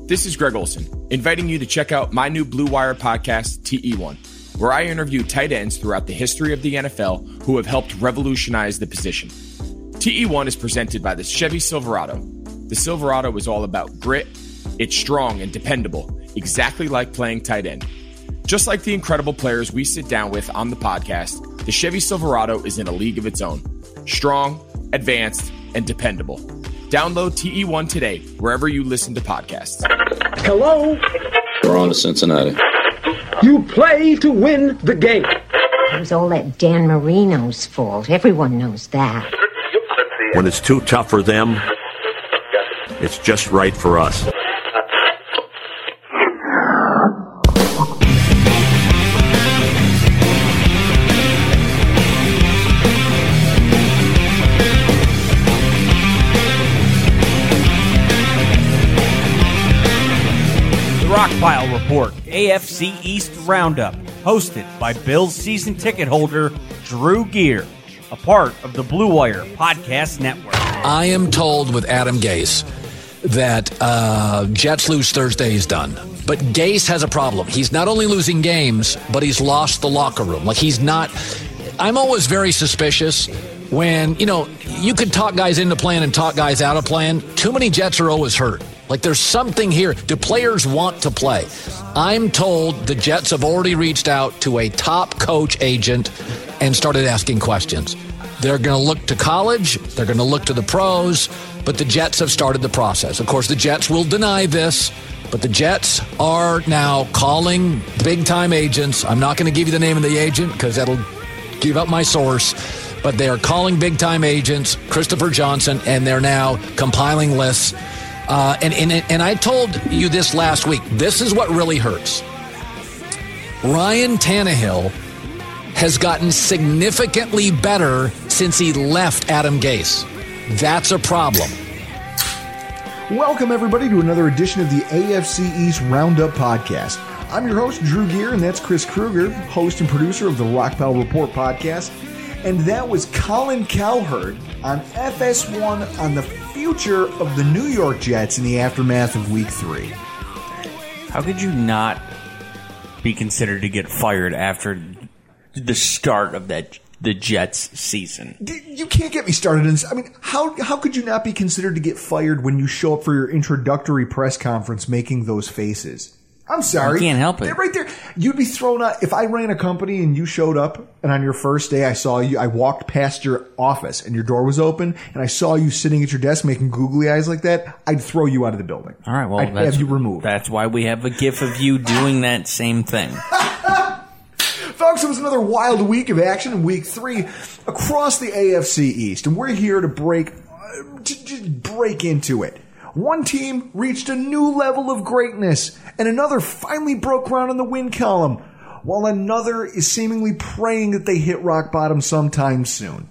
This is Greg Olson, inviting you to check out my new Blue Wire podcast, TE1, where I interview tight ends throughout the history of the NFL who have helped revolutionize the position. TE1 is presented by the Chevy Silverado. The Silverado is all about grit. It's strong and dependable, exactly like playing tight end. Just like the incredible players we sit down with on the podcast, the Chevy Silverado is in a league of its own. Strong, advanced, and dependable. Download TE1 today, wherever you listen to podcasts. Hello? We're on to Cincinnati. You play to win the game. It was all that Dan Marino's fault. Everyone knows that. When it's too tough for them, it's just right for us. Rockpile Report, AFC East Roundup, hosted by Bills season ticket holder Drew Gear, a part of the Blue Wire Podcast Network. I am told with Adam Gase that Jets lose Thursday is done. But Gase has a problem. He's not only losing games, but he's lost the locker room. Like, he's not... I'm always very suspicious when, you could talk guys into playing and talk guys out of playing. Too many Jets are always hurt. Like, there's something here. Do players want to play? I'm told the Jets have already reached out to a top coach agent and started asking questions. They're going to look to college. They're going to look to the pros. But the Jets have started the process. Of course, the Jets will deny this, but the Jets are now calling big-time agents. I'm not going to give you the name of the agent because that'll give up my source. But they are calling big-time agents, Christopher Johnson, and they're now compiling lists. And I told you this last week. This is what really hurts. Ryan Tannehill has gotten significantly better since he left Adam Gase. That's a problem. Welcome, everybody, to another edition of the AFC East Roundup Podcast. I'm your host, Drew Gear, and that's Chris Kruger, host and producer of the Rockpile Report podcast. And that was Colin Cowherd on FS1 on the future of the New York Jets in the aftermath of Week 3. How could you not be considered to get fired after the start of the Jets season? You can't get me started on this. I mean, how could you not be considered to get fired when you show up for your introductory press conference making those faces? I'm sorry. You can't help it. They're right there. You'd be thrown out. If I ran a company and you showed up and on your first day I saw you, I walked past your office and your door was open and I saw you sitting at your desk making googly eyes like that, I'd throw you out of the building. All right, well, I'd have you removed. That's why we have a gif of you doing that same thing. Folks, it was another wild week of action in Week 3 across the AFC East, and we're here to just break into it. One team reached a new level of greatness, and another finally broke ground in the win column, while another is seemingly praying that they hit rock bottom sometime soon.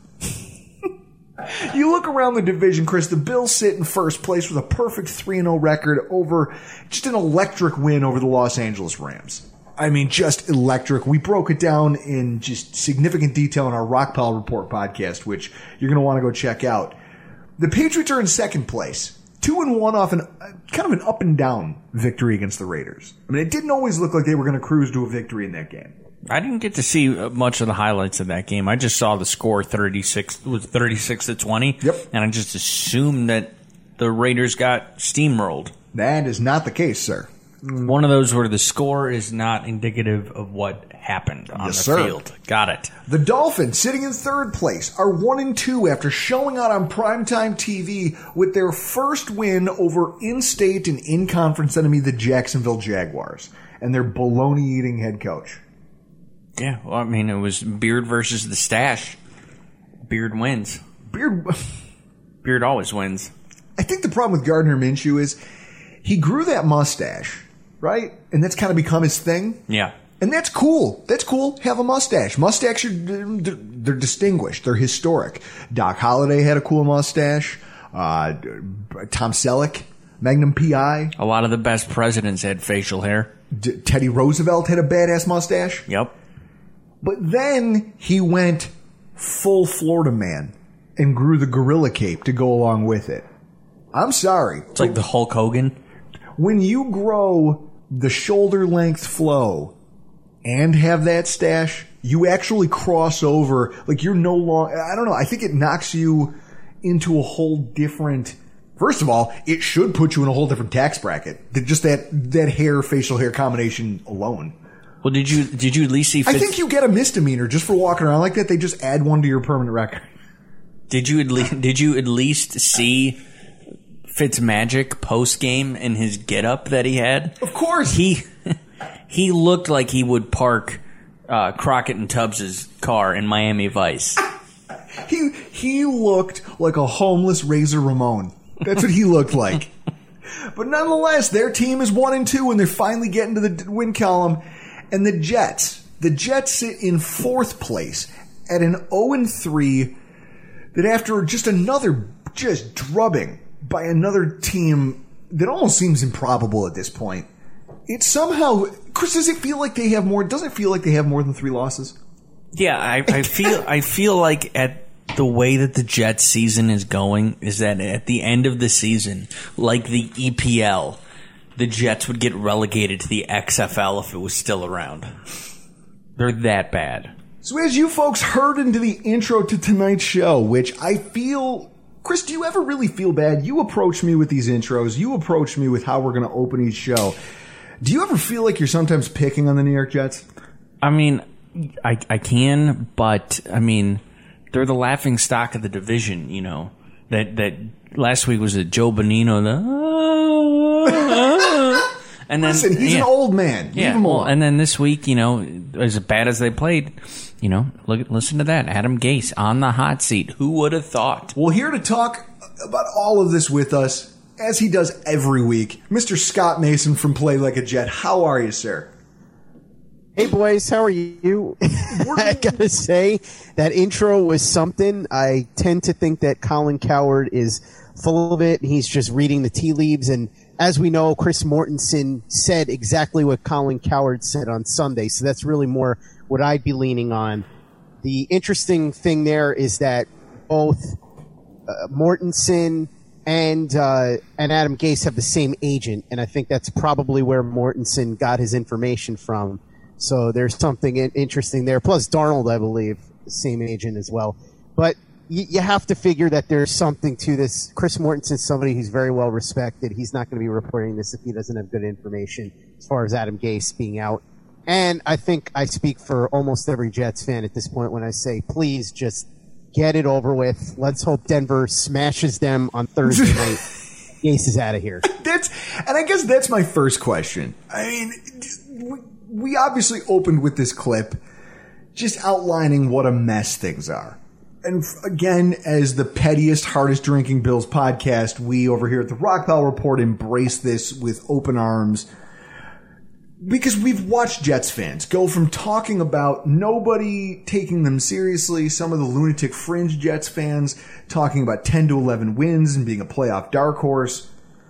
You look around the division, Chris, the Bills sit in first place with a perfect 3-0 record over just an electric win over the Los Angeles Rams. I mean, just electric. We broke it down in just significant detail in our Rockpile Report podcast, which you're going to want to go check out. The Patriots are in second place. 2-1 off kind of an up and down victory against the Raiders. I mean, it didn't always look like they were going to cruise to a victory in that game. I didn't get to see much of the highlights of that game. I just saw the score 36-20. Yep. And I just assumed that the Raiders got steamrolled. That is not the case, sir. One of those where the score is not indicative of what happened on the field. Got it. The Dolphins, sitting in third place, are 1-2 after showing out on primetime TV with their first win over in-state and in-conference enemy, the Jacksonville Jaguars, and their baloney-eating head coach. Yeah, well, I mean, it was Beard versus the Stash. Beard wins. Beard always wins. I think the problem with Gardner Minshew is he grew that mustache, right? And that's kind of become his thing. Yeah. And that's cool. That's cool. Have a mustache. Mustaches, they're distinguished. They're historic. Doc Holliday had a cool mustache. Tom Selleck, Magnum P.I. A lot of the best presidents had facial hair. Teddy Roosevelt had a badass mustache. Yep. But then he went full Florida man and grew the gorilla cape to go along with it. I'm sorry. It's like the Hulk Hogan. When you grow the shoulder length flow and have that stash, you actually cross over. Like, you're no longer, I don't know, I think it knocks you into a whole different, first of all, it should put you in a whole different tax bracket. Just that facial hair combination alone. Well, did you at least see I think you get a misdemeanor just for walking around like that. They just add one to your permanent record. Did you at least see Fitzmagic post game and his getup that he had? Of course. He looked like he would park Crockett and Tubbs' car in Miami Vice. He looked like a homeless Razor Ramon. That's what he looked like. But nonetheless, their team is 1-2 and they're finally getting to the win column. And the Jets sit in 4th place at an 0-3 that after just drubbing by another team that almost seems improbable at this point. It somehow, Chris, does it feel like they have more? Doesn't it feel like they have more than 3 losses? Yeah, I feel like at the way that the Jets season is going is that at the end of the season, like the EPL, the Jets would get relegated to the XFL if it was still around. They're that bad. So as you folks heard into the intro to tonight's show, which I feel, Chris, do you ever really feel bad? You approach me with these intros. You approach me with how we're going to open each show. Do you ever feel like you're sometimes picking on the New York Jets? I mean, I can, but I mean, they're the laughing stock of the division, you know. That last week was Joe Bonino, and then listen, he's an old man. Yeah, well, and then this week, you know, as bad as they played, you know, listen to that. Adam Gase on the hot seat. Who would have thought? Well, here to talk about all of this with us, as he does every week, Mr. Scott Mason from Play Like a Jet. How are you, sir? Hey, boys. How are you? I gotta say, that intro was something. I tend to think that Colin Cowherd is full of it. He's just reading the tea leaves. And as we know, Chris Mortensen said exactly what Colin Cowherd said on Sunday. So that's really more what I'd be leaning on. The interesting thing there is that both Mortensen and Adam Gase have the same agent. And I think that's probably where Mortensen got his information from. So there's something interesting there. Plus Darnold, I believe, same agent as well. But you have to figure that there's something to this. Chris Mortensen's somebody who's very well respected. He's not going to be reporting this if he doesn't have good information as far as Adam Gase being out. And I think I speak for almost every Jets fan at this point when I say, please just get it over with. Let's hope Denver smashes them on Thursday night. Gase is out of here. And I guess that's my first question. I mean, we obviously opened with this clip just outlining what a mess things are. And again, as the pettiest, hardest drinking Bills podcast, we over here at the Rock Pile Report embrace this with open arms because we've watched Jets fans go from talking about nobody taking them seriously, some of the lunatic fringe Jets fans talking about 10 to 11 wins and being a playoff dark horse,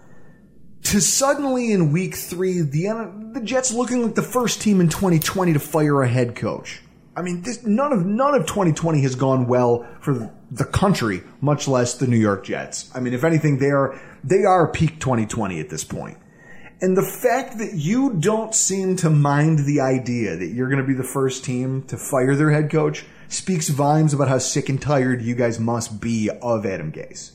to suddenly in week 3, the Jets looking like the first team in 2020 to fire a head coach. I mean, none of 2020 has gone well for the country, much less the New York Jets. I mean, if anything, they are peak 2020 at this point. And the fact that you don't seem to mind the idea that you're going to be the first team to fire their head coach speaks volumes about how sick and tired you guys must be of Adam Gase.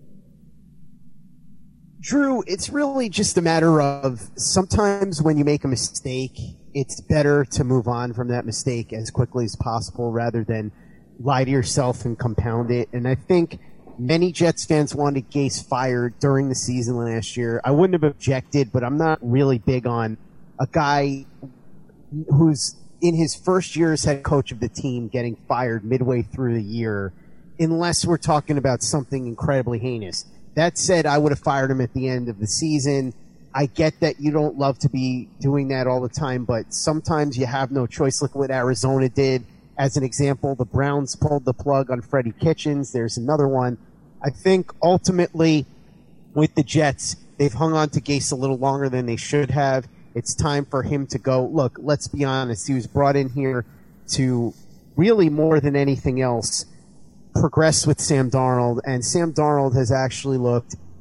Drew, it's really just a matter of sometimes when you make a mistake, it's better to move on from that mistake as quickly as possible rather than lie to yourself and compound it. And I think many Jets fans wanted Gase fired during the season last year. I wouldn't have objected, but I'm not really big on a guy who's in his first year as head coach of the team getting fired midway through the year, unless we're talking about something incredibly heinous. That said, I would have fired him at the end of the season. I get that you don't love to be doing that all the time, but sometimes you have no choice. Look what Arizona did. As an example, the Browns pulled the plug on Freddie Kitchens. There's another one. I think ultimately with the Jets, they've hung on to Gase a little longer than they should have. It's time for him to go. Look, let's be honest. He was brought in here to really more than anything else progress with Sam Darnold, and Sam Darnold has actually looked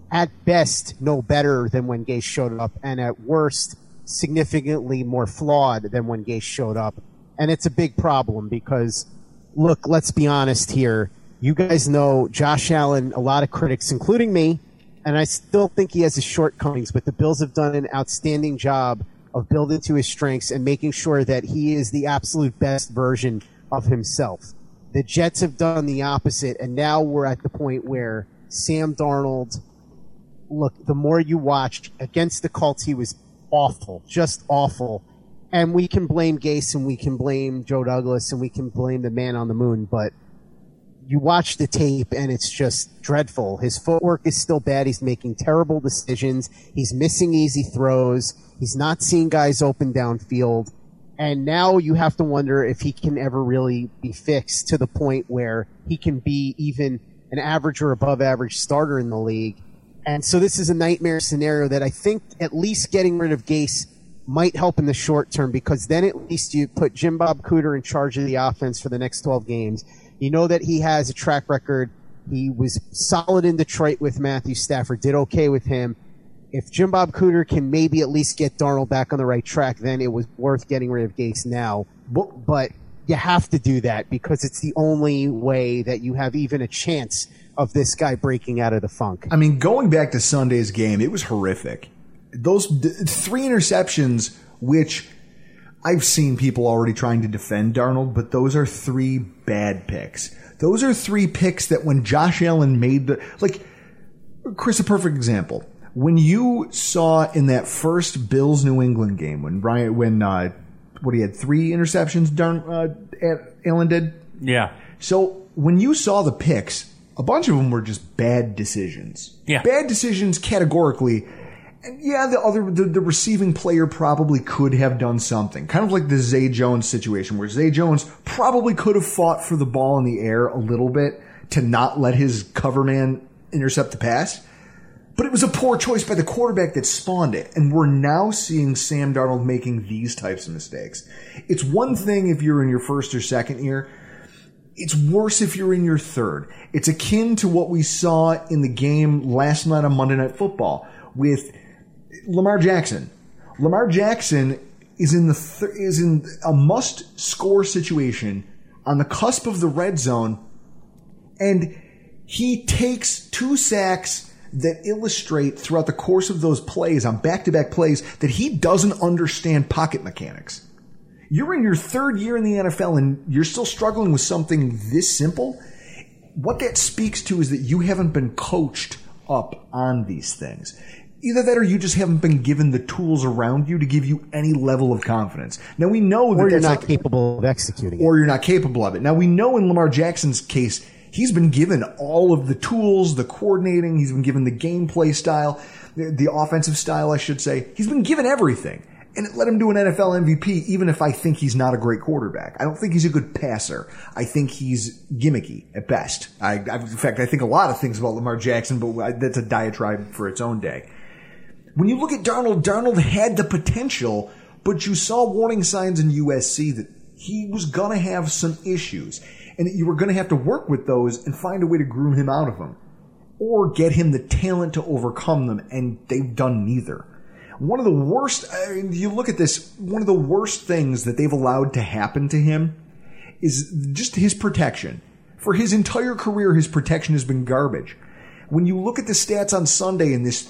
at best no better than when Gase showed up, and at worst significantly more flawed than when Gase showed up. And it's a big problem because, look, let's be honest here. You guys know Josh Allen, a lot of critics, including me, and I still think he has his shortcomings, but the Bills have done an outstanding job of building to his strengths and making sure that he is the absolute best version of himself. The Jets have done the opposite, and now we're at the point where Sam Darnold, look, the more you watched against the Colts, he was awful, just awful. And we can blame Gase and we can blame Joe Douglas and we can blame the man on the moon, but you watch the tape and it's just dreadful. His footwork is still bad. He's making terrible decisions. He's missing easy throws. He's not seeing guys open downfield. And now you have to wonder if he can ever really be fixed to the point where he can be even an average or above average starter in the league. And so this is a nightmare scenario that I think at least getting rid of Gase might help in the short term, because then at least you put Jim Bob Cooter in charge of the offense for the next 12 games. You know that he has a track record. He was solid in Detroit with Matthew Stafford, did okay with him. If Jim Bob Cooter can maybe at least get Darnold back on the right track, then it was worth getting rid of Gase now. But you have to do that because it's the only way that you have even a chance of this guy breaking out of the funk. I mean, going back to Sunday's game, it was horrific. Those 3 interceptions, which I've seen people already trying to defend Darnold, but those are 3 bad picks. Those are 3 picks that when Josh Allen made Chris, a perfect example. When you saw in that first Bills New England game, when he had 3 interceptions, Allen did? Yeah. So when you saw the picks, a bunch of them were just bad decisions. Yeah. Bad decisions categorically. And yeah, the receiving player probably could have done something. Kind of like the Zay Jones situation, where Zay Jones probably could have fought for the ball in the air a little bit to not let his cover man intercept the pass. But it was a poor choice by the quarterback that spawned it. And we're now seeing Sam Darnold making these types of mistakes. It's one thing if you're in your first or second year. It's worse if you're in your third. It's akin to what we saw in the game last night on Monday Night Football with Lamar Jackson. Lamar Jackson is in a must-score situation on the cusp of the red zone, and he takes 2 sacks that illustrate throughout the course of those plays, on back-to-back plays, that he doesn't understand pocket mechanics. You're in your 3rd year in the NFL and you're still struggling with something this simple. What that speaks to is that you haven't been coached up on these things. Either that or you just haven't been given the tools around you to give you any level of confidence. Now we know that or you're not capable of executing it. Or you're not capable of it. Now we know in Lamar Jackson's case, he's been given all of the tools, the coordinating, he's been given the gameplay style, the offensive style, I should say. He's been given everything. And it let him do an NFL MVP, even if I think he's not a great quarterback. I don't think he's a good passer. I think he's gimmicky at best. In fact, I think a lot of things about Lamar Jackson, but that's a diatribe for its own day. When you look at Darnold had the potential, but you saw warning signs in USC that he was going to have some issues, and that you were going to have to work with those and find a way to groom him out of them, or get him the talent to overcome them, and they've done neither. One of the worst, you look at this, one of the worst things that they've allowed to happen to him is just his protection. For his entire career, his protection has been garbage. When you look at the stats on Sunday in this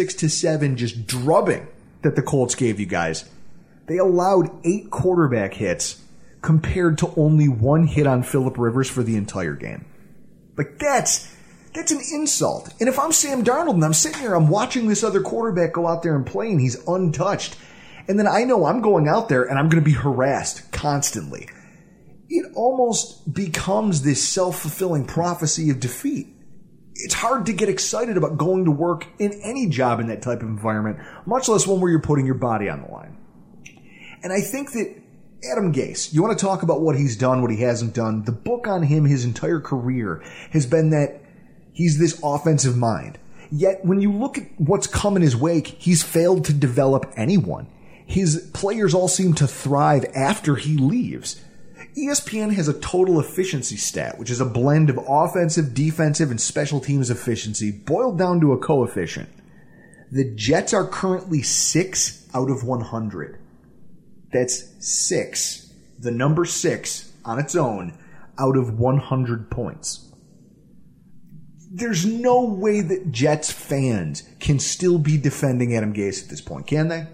36-7 just drubbing that the Colts gave you guys, they allowed 8 quarterback hits compared to only 1 hit on Phillip Rivers for the entire game. Like, that's an insult. And if I'm Sam Darnold and I'm sitting here, I'm watching this other quarterback go out there and play and he's untouched, and then I know I'm going out there and I'm going to be harassed constantly, it almost becomes this self-fulfilling prophecy of defeat. It's hard to get excited about going to work in any job in that type of environment, much less one where you're putting your body on the line. And I think that Adam Gase, you want to talk about what he's done, what he hasn't done. The book on him his entire career has been that he's this offensive mind. Yet when you look at what's come in his wake, he's failed to develop anyone. His players all seem to thrive after he leaves. ESPN has a total efficiency stat, which is a blend of offensive, defensive, and special teams efficiency boiled down to a coefficient. The Jets are currently 6 out of 100. That's 6, the number 6 on its own, out of 100 points. There's no way that Jets fans can still be defending Adam Gase at this point, can they?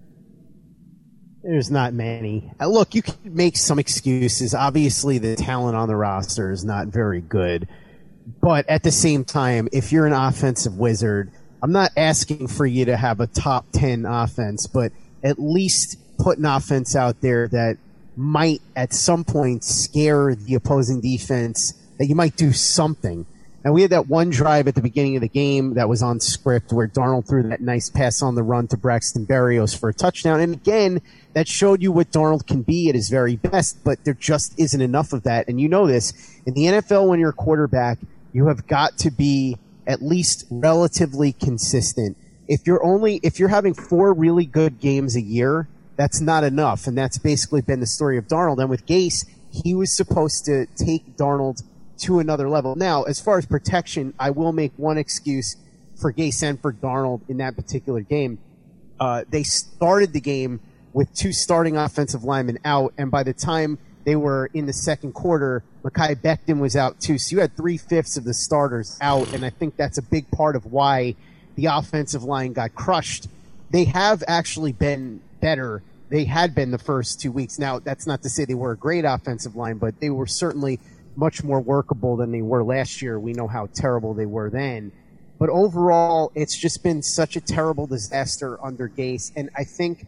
There's not many. Look, you can make some excuses. Obviously, the talent on the roster is not very good. But at the same time, if you're an offensive wizard, I'm not asking for you to have a top 10 offense, but at least put an offense out there that might at some point scare the opposing defense, that you might do something. And we had that one drive at the beginning of the game that was on script where Darnold threw that nice pass on the run to Braxton Berrios for a touchdown. And again, that showed you what Darnold can be at his very best, but there just isn't enough of that. And you know this. In the NFL, when you're a quarterback, you have got to be at least relatively consistent. If you're having 4 really good games a year, that's not enough. And that's basically been the story of Darnold. And with Gase, he was supposed to take Darnold to another level. Now, as far as protection, I will make one excuse for Gase and for Darnold in that particular game. They started the game with 2 starting offensive linemen out, and by the time they were in the second quarter, Mekhi Becton was out too. So you had 3/5 of the starters out, and I think that's a big part of why the offensive line got crushed. They have actually been better. They had been the first 2 weeks. Now, that's not to say they were a great offensive line, but they were certainly much more workable than they were last year. We know how terrible they were then. But overall, it's just been such a terrible disaster under Gase. And I think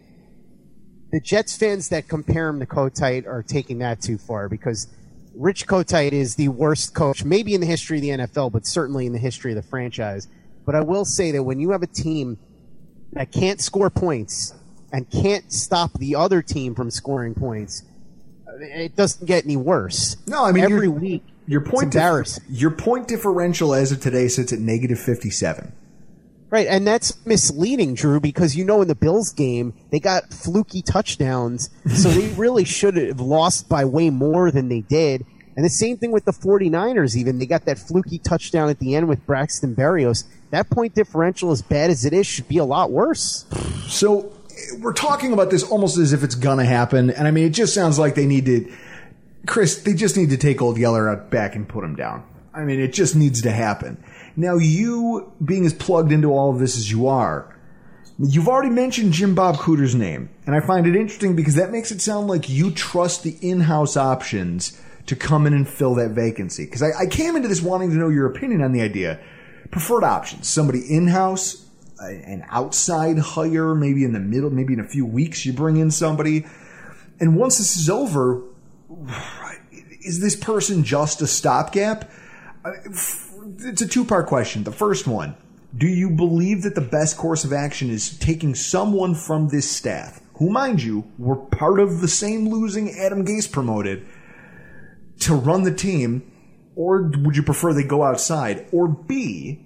the Jets fans that compare him to Kotite are taking that too far, because Rich Kotite is the worst coach, maybe in the history of the NFL, but certainly in the history of the franchise. But I will say that when you have a team that can't score points and can't stop the other team from scoring points, it doesn't get any worse. No, I mean, every week, your point it's embarrassing. Your point differential as of today sits at -57. Right, and that's misleading, Drew, because in the Bills game, they got fluky touchdowns, so they really should have lost by way more than they did. And the same thing with the 49ers even. They got that fluky touchdown at the end with Braxton Berrios. That point differential, as bad as it is, should be a lot worse. So we're talking about this almost as if it's going to happen. And I mean, it just sounds like they need to, Chris, they just need to take old Yeller out back and put him down. I mean, it just needs to happen. Now, you being as plugged into all of this as you are, you've already mentioned Jim Bob Cooter's name. And I find it interesting because that makes it sound like you trust the in-house options to come in and fill that vacancy. Because I came into this wanting to know your opinion on the idea. Preferred options, somebody in-house, an outside hire, maybe in the middle, maybe in a few weeks you bring in somebody. And once this is over, is this person just a stopgap? It's a 2-part question. The first one, do you believe that the best course of action is taking someone from this staff, who, mind you, were part of the same losing Adam Gase promoted, to run the team, or would you prefer they go outside? Or B,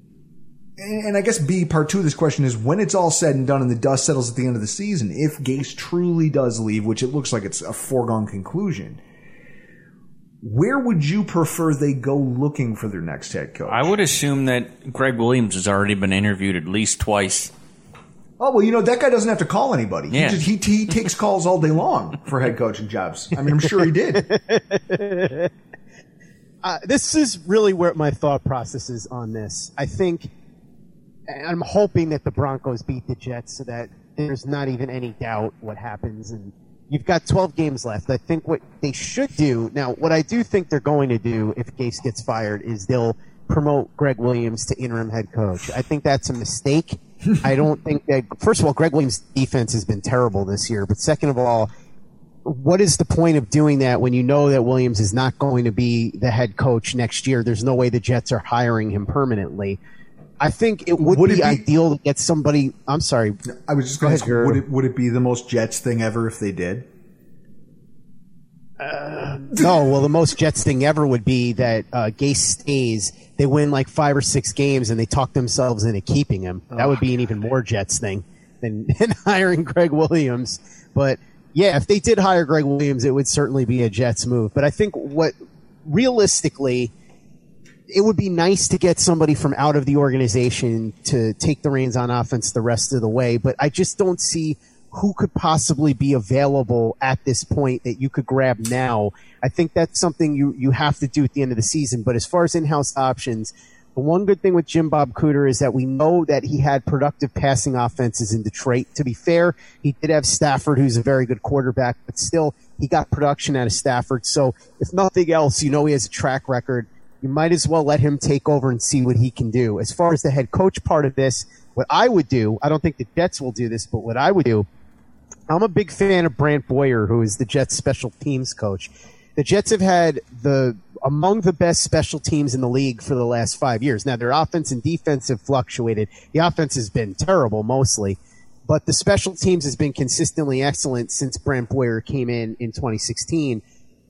and I guess B, part 2 of this question is, when it's all said and done and the dust settles at the end of the season, if Gase truly does leave, which it looks like it's a foregone conclusion, where would you prefer they go looking for their next head coach? I would assume that Greg Williams has already been interviewed at least twice. Oh, well, that guy doesn't have to call anybody. Yeah. He takes calls all day long for head coaching jobs. I mean, I'm sure he did. This is really where my thought process is on this. I think, I'm hoping that the Broncos beat the Jets so that there's not even any doubt what happens. And you've got 12 games left. I think what they should do, now what I do think they're going to do if Gase gets fired is they'll promote Greg Williams to interim head coach. I think that's a mistake. I don't think that, first of all, Greg Williams' defense has been terrible this year, but second of all, what is the point of doing that when you know that Williams is not going to be the head coach next year? There's no way the Jets are hiring him permanently. I think it would be ideal to get somebody. I'm sorry. I was just going to ask, would it be the most Jets thing ever if they did? No, well, the most Jets thing ever would be that Gase stays, they win like 5 or 6 games, and they talk themselves into keeping him. That would be an even more Jets thing than hiring Greg Williams. But Yeah, if they did hire Greg Williams, it would certainly be a Jets move. But I think realistically, it would be nice to get somebody from out of the organization to take the reins on offense the rest of the way. But I just don't see who could possibly be available at this point that you could grab now. I think that's something you have to do at the end of the season. But as far as in-house options, the one good thing with Jim Bob Cooter is that we know that he had productive passing offenses in Detroit. To be fair, he did have Stafford, who's a very good quarterback, but still he got production out of Stafford. So if nothing else, he has a track record. You might as well let him take over and see what he can do. As far as the head coach part of this, what I would do, I don't think the Jets will do this, but what I would do, I'm a big fan of Brant Boyer, who is the Jets special teams coach. The Jets have had among the best special teams in the league for the last 5 years. Now, their offense and defense have fluctuated. The offense has been terrible mostly, but the special teams has been consistently excellent since Brant Boyer came in 2016.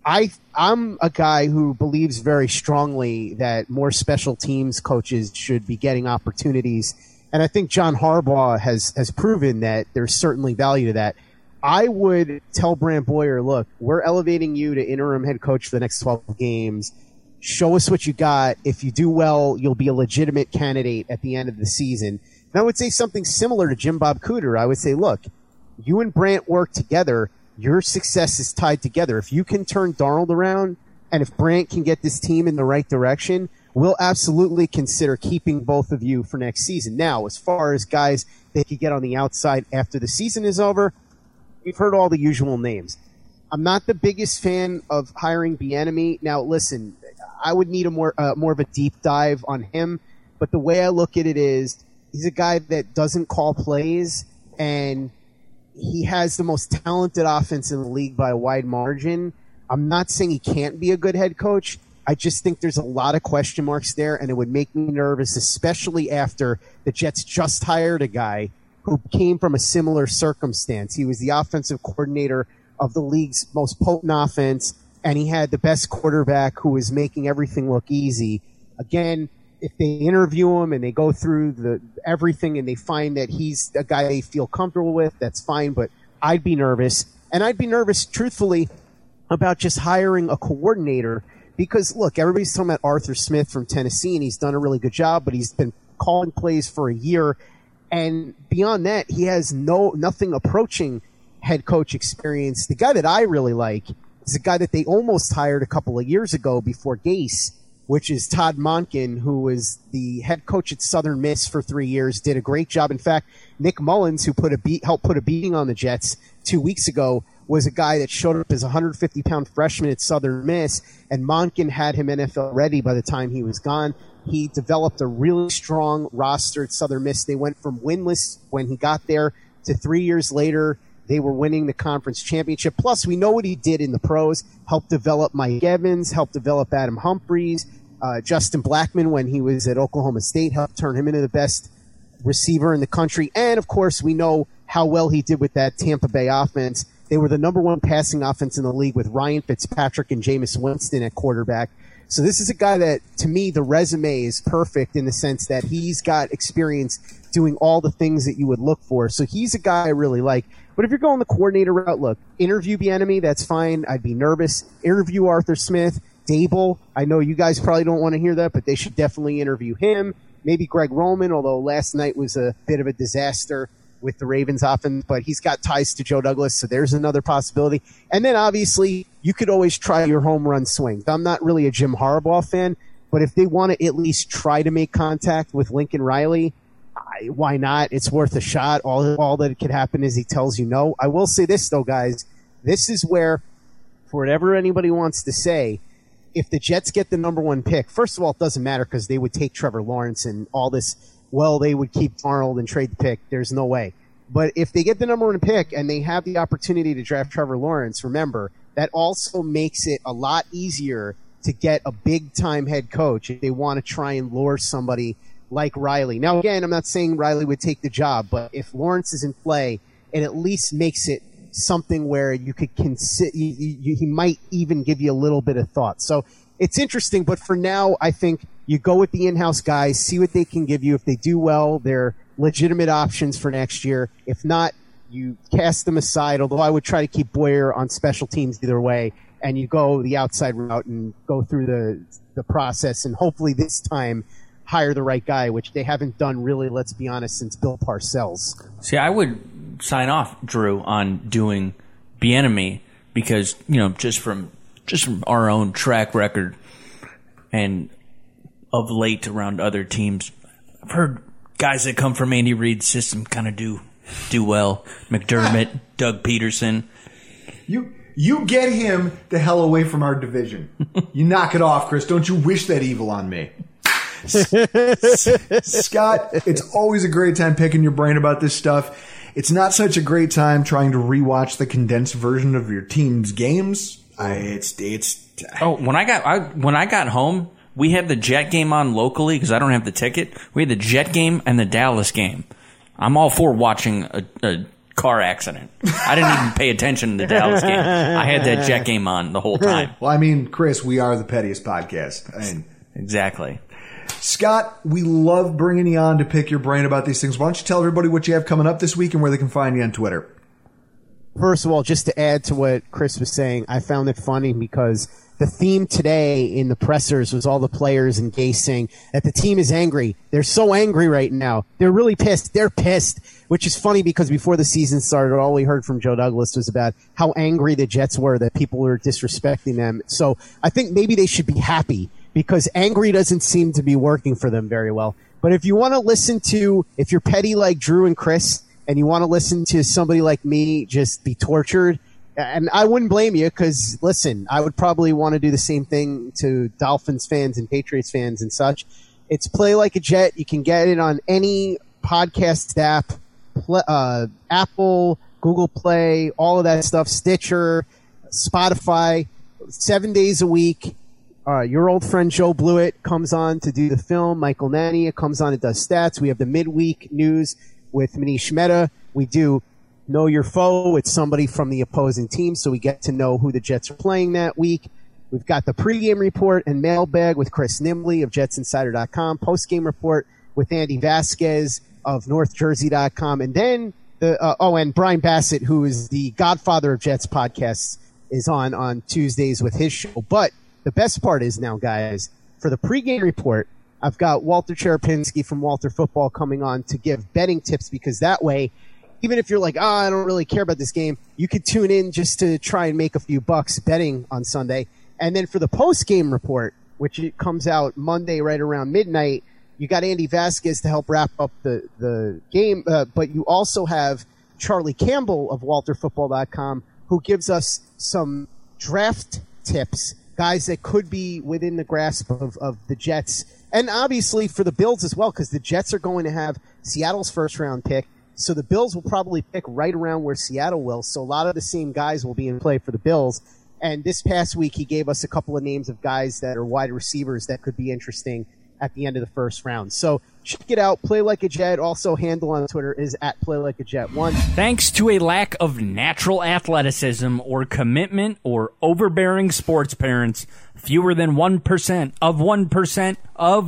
I'm a guy who believes very strongly that more special teams coaches should be getting opportunities, and I think John Harbaugh has proven that there's certainly value to that. I would tell Brant Boyer, look, we're elevating you to interim head coach for the next 12 games. Show us what you got. If you do well, you'll be a legitimate candidate at the end of the season. And I would say something similar to Jim Bob Cooter. I would say, look, you and Brant work together. Your success is tied together. If you can turn Darnold around, and if Brant can get this team in the right direction, we'll absolutely consider keeping both of you for next season. Now, as far as guys that could get on the outside after the season is over, you've heard all the usual names. I'm not the biggest fan of hiring Bieniemy. Now, listen, I would need a more of a deep dive on him, but the way I look at it is he's a guy that doesn't call plays, and he has the most talented offense in the league by a wide margin. I'm not saying he can't be a good head coach. I just think there's a lot of question marks there, and it would make me nervous, especially after the Jets just hired a guy who came from a similar circumstance. He was the offensive coordinator of the league's most potent offense, and he had the best quarterback who was making everything look easy. Again, if they interview him and they go through everything and they find that he's a guy they feel comfortable with, that's fine, but I'd be nervous. And I'd be nervous, truthfully, about just hiring a coordinator because, look, everybody's talking about Arthur Smith from Tennessee, and he's done a really good job, but he's been calling plays for a year. And beyond that, he has nothing approaching head coach experience. The guy that I really like is a guy that they almost hired a couple of years ago before Gase, which is Todd Monken, who was the head coach at Southern Miss for 3 years, did a great job. In fact, Nick Mullins, who helped put a beating on the Jets 2 weeks ago, was a guy that showed up as a 150-pound freshman at Southern Miss, and Monken had him NFL ready by the time he was gone. He developed a really strong roster at Southern Miss. They went from winless when he got there to 3 years later, they were winning the conference championship. Plus, we know what he did in the pros, helped develop Mike Evans, helped develop Adam Humphries, Justin Blackmon when he was at Oklahoma State, helped turn him into the best receiver in the country. And, of course, we know how well he did with that Tampa Bay offense. They were the number one passing offense in the league with Ryan Fitzpatrick and Jameis Winston at quarterback. So this is a guy that, to me, the resume is perfect in the sense that he's got experience doing all the things that you would look for. So he's a guy I really like. But if you're going the coordinator route, look, interview Bieniemy, that's fine. I'd be nervous. Interview Arthur Smith, Dable. I know you guys probably don't want to hear that, but they should definitely interview him. Maybe Greg Roman, although last night was a bit of a disaster with the Ravens offense, but he's got ties to Joe Douglas, so there's another possibility. And then obviously you could always try your home run swing. I'm not really a Jim Harbaugh fan, but if they want to at least try to make contact with Lincoln Riley, why not? It's worth a shot. All that could happen is he tells you no. I will say this, though, guys. This is where, for whatever anybody wants to say, if the Jets get the number one pick, first of all, it doesn't matter because they would take Trevor Lawrence and all this. Well, they would keep Arnold and trade the pick. There's no way. But if they get the number one pick and they have the opportunity to draft Trevor Lawrence, remember, that also makes it a lot easier to get a big-time head coach if they want to try and lure somebody like Riley. Now, again, I'm not saying Riley would take the job, but if Lawrence is in play, it at least makes it something where you could consider, he might even give you a little bit of thought. So it's interesting, but for now, I think you go with the in-house guys, see what they can give you. If they do well, they're legitimate options for next year. If not, you cast them aside, although I would try to keep Boyer on special teams either way, and you go the outside route and go through the process, and hopefully this time hire the right guy, which they haven't done really, let's be honest, since Bill Parcells. See, I would sign off, Drew, on doing Bieniemy because, just from our own track record and of late around other teams, I've heard guys that come from Andy Reid's system kind of do well. McDermott, Doug Peterson. You get him the hell away from our division. You knock it off, Chris. Don't you wish that evil on me. Scott, it's always a great time picking your brain about this stuff. It's not such a great time trying to rewatch the condensed version of your team's games. When I got home, we had the Jet game on locally because I don't have the ticket. We had the Jet game and the Dallas game. I'm all for watching a car accident. I didn't even pay attention to the Dallas game. I had that Jet game on the whole time. Well, I mean, Chris, we are the pettiest podcast. Exactly. Scott, we love bringing you on to pick your brain about these things. Why don't you tell everybody what you have coming up this week and where they can find you on Twitter? First of all, just to add to what Chris was saying, I found it funny because the theme today in the pressers was all the players and Gase saying that the team is angry. They're so angry right now. They're really pissed. They're pissed, which is funny because before the season started, all we heard from Joe Douglas was about how angry the Jets were, that people were disrespecting them. So I think maybe they should be happy because angry doesn't seem to be working for them very well. But if you want to listen to, if you're petty like Drew and Chris, and you want to listen to somebody like me just be tortured, and I wouldn't blame you because, listen, I would probably want to do the same thing to Dolphins fans and Patriots fans and such. It's Play Like a Jet. You can get it on any podcast app, Apple, Google Play, all of that stuff, Stitcher, Spotify, 7 days a week. Your old friend Joe Blewett comes on to do the film. Michael Nania comes on and does stats. We have the midweek news with Manish Mehta. We do Know Your Foe. It's somebody from the opposing team, so we get to know who the Jets are playing that week. We've got the pregame report and mailbag with Chris Nimbley of JetsInsider.com, postgame report with Andy Vasquez of NorthJersey.com, and then and Brian Bassett, who is the godfather of Jets podcasts, is on Tuesdays with his show. But the best part is now, guys, for the pregame report, I've got Walter Cherepinski from Walter Football coming on to give betting tips, because that way, even if you're like, I don't really care about this game, you could tune in just to try and make a few bucks betting on Sunday. And then for the post-game report, which it comes out Monday right around midnight, you got Andy Vasquez to help wrap up the game, but you also have Charlie Campbell of WalterFootball.com, who gives us some draft tips, guys that could be within the grasp of the Jets. And obviously for the Bills as well, because the Jets are going to have Seattle's first-round pick. So the Bills will probably pick right around where Seattle will. So a lot of the same guys will be in play for the Bills. And this past week, he gave us a couple of names of guys that are wide receivers that could be interesting at the end of the first round. So check it out. Play Like a Jet. Also, handle on Twitter is @PlayLikeAJet1. Thanks to a lack of natural athleticism or commitment or overbearing sports parents, fewer than 1% of 1% of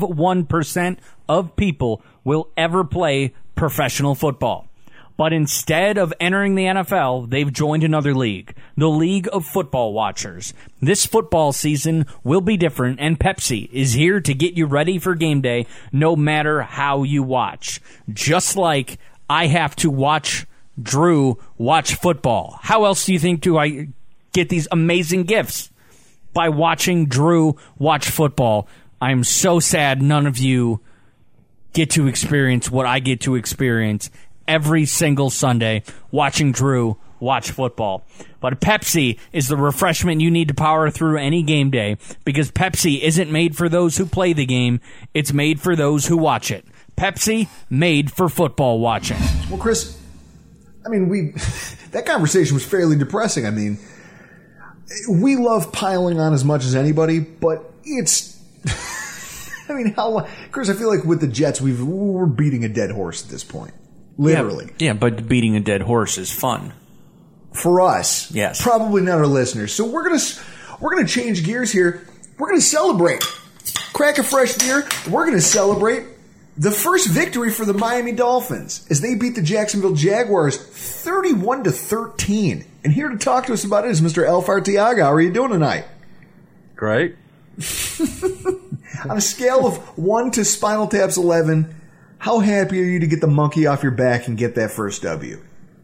1% of people will ever play professional football. But instead of entering the NFL, they've joined another league, the League of Football Watchers. This football season will be different, and Pepsi is here to get you ready for game day no matter how you watch. Just like I have to watch Drew watch football. How else do you think do I get these amazing gifts? By watching Drew watch football. I'm so sad none of you get to experience what I get to experience every single Sunday, watching Drew watch football. But Pepsi is the refreshment you need to power through any game day, because Pepsi isn't made for those who play the game, it's made for those who watch it. Pepsi, made for football watching. Well, Chris, I mean, that conversation was fairly depressing. I mean, we love piling on as much as anybody, but it's... I mean, Chris, I feel like with the Jets, we're beating a dead horse at this point. Literally. Yeah, but beating a dead horse is fun. For us. Yes. Probably not our listeners. So we're gonna change gears here. We're gonna celebrate. Crack a fresh beer. We're gonna celebrate the first victory for the Miami Dolphins as they beat the Jacksonville Jaguars 31-13. And here to talk to us about it is Mr. Elf Arteaga. How are you doing tonight? Great. On a scale of 1 to Spinal Tap's 11, how happy are you to get the monkey off your back and get that first W?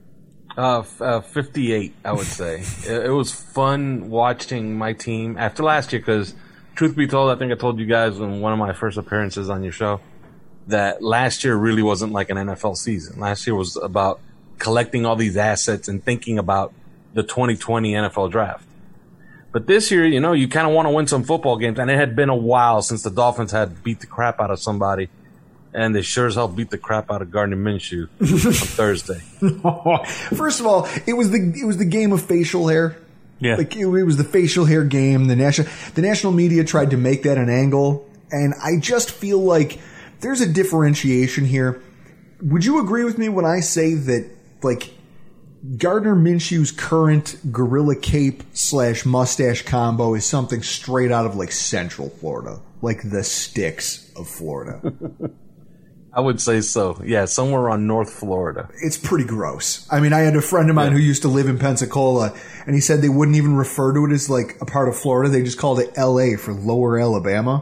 58, I would say. It was fun watching my team after last year because, truth be told, I think I told you guys in one of my first appearances on your show that last year really wasn't like an NFL season. Last year was about collecting all these assets and thinking about the 2020 NFL draft. But this year, you know, you kind of want to win some football games, and it had been a while since the Dolphins had beat the crap out of somebody, and they sure as hell beat the crap out of Gardner Minshew on Thursday. First of all, it was the game of facial hair. Yeah, like it was the facial hair game. The national media tried to make that an angle, and I just feel like there's a differentiation here. Would you agree with me when I say that, like, Gardner Minshew's current gorilla cape / mustache combo is something straight out of like Central Florida, like the sticks of Florida? I would say so. Yeah, somewhere on North Florida. It's pretty gross. I mean, I had a friend of mine who used to live in Pensacola, and he said they wouldn't even refer to it as like a part of Florida. They just called it L.A. for Lower Alabama.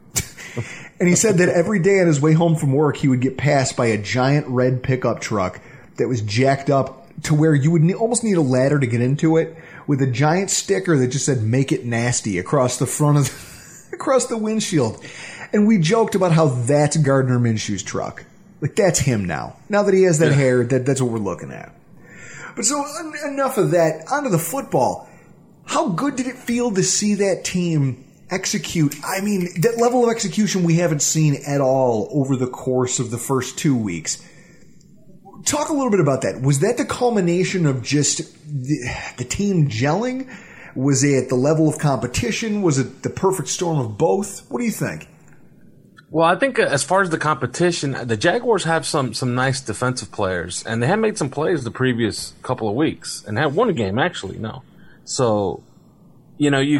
And he said that every day on his way home from work, he would get passed by a giant red pickup truck that was jacked up to where you would almost need a ladder to get into it, with a giant sticker that just said "Make it nasty" across the front of across the windshield. And we joked about how that's Gardner Minshew's truck. Like, that's him now. Now that he has that hair, that's what we're looking at. But so enough of that. Onto the football. How good did it feel to see that team execute? I mean, that level of execution we haven't seen at all over the course of the first 2 weeks. Talk a little bit about that. Was that the culmination of just the team gelling? Was it the level of competition? Was it the perfect storm of both? What do you think? Well, I think as far as the competition, the Jaguars have some nice defensive players, and they have made some plays the previous couple of weeks, and have won a game actually. No, so you know,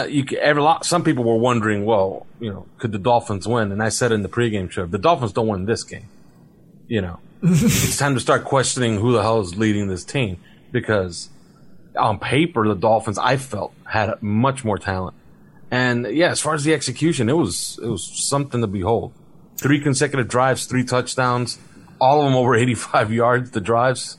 some people were wondering, well, you know, could the Dolphins win? And I said in the pregame show, the Dolphins don't win this game. You know, it's time to start questioning who the hell is leading this team, because on paper, the Dolphins, I felt, had much more talent. And yeah, as far as the execution, it was something to behold. 3 consecutive drives, 3 touchdowns, all of them over 85 yards, the drives.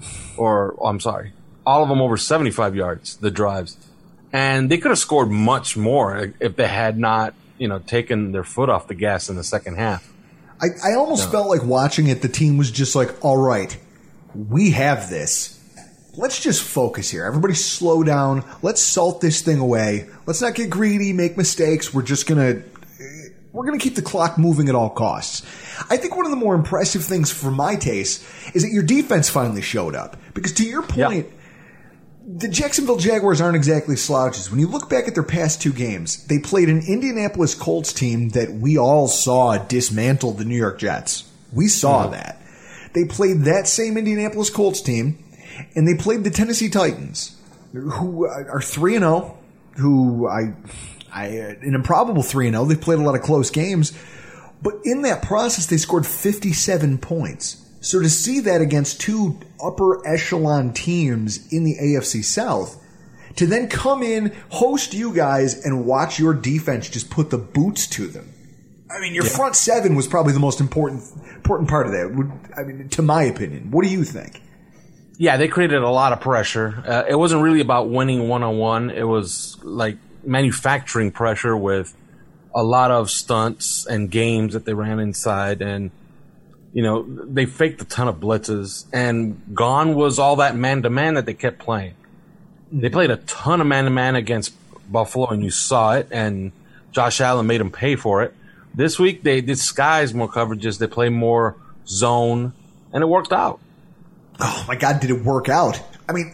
All of them over 75 yards, the drives. And they could have scored much more if they had not, you know, taken their foot off the gas in the second half. I almost felt like watching it, the team was just like, all right, we have this. Let's just focus here. Everybody slow down. Let's salt this thing away. Let's not get greedy, make mistakes. We're going to keep the clock moving at all costs. I think one of the more impressive things for my taste is that your defense finally showed up. Because to your point, the Jacksonville Jaguars aren't exactly slouches. When you look back at their past 2 games, they played an Indianapolis Colts team that we all saw dismantle the New York Jets. We saw that. They played that same Indianapolis Colts team, and they played the Tennessee Titans, who are 3-0, who an improbable 3-0. They played a lot of close games, but in that process, they scored 57 points. So to see that against 2 upper echelon teams in the AFC South, to then come in, host you guys, and watch your defense just put the boots to them. I mean, your front 7 was probably the most important part of that. I mean, to my opinion. What do you think? Yeah, they created a lot of pressure. It wasn't really about winning one-on-one. It was like manufacturing pressure with a lot of stunts and games that they ran inside. And, you know, they faked a ton of blitzes. And gone was all that man-to-man that they kept playing. They played a ton of man-to-man against Buffalo, and you saw it. And Josh Allen made them pay for it. This week, they disguised more coverages. They play more zone, and it worked out. Oh, my God, did it work out? I mean,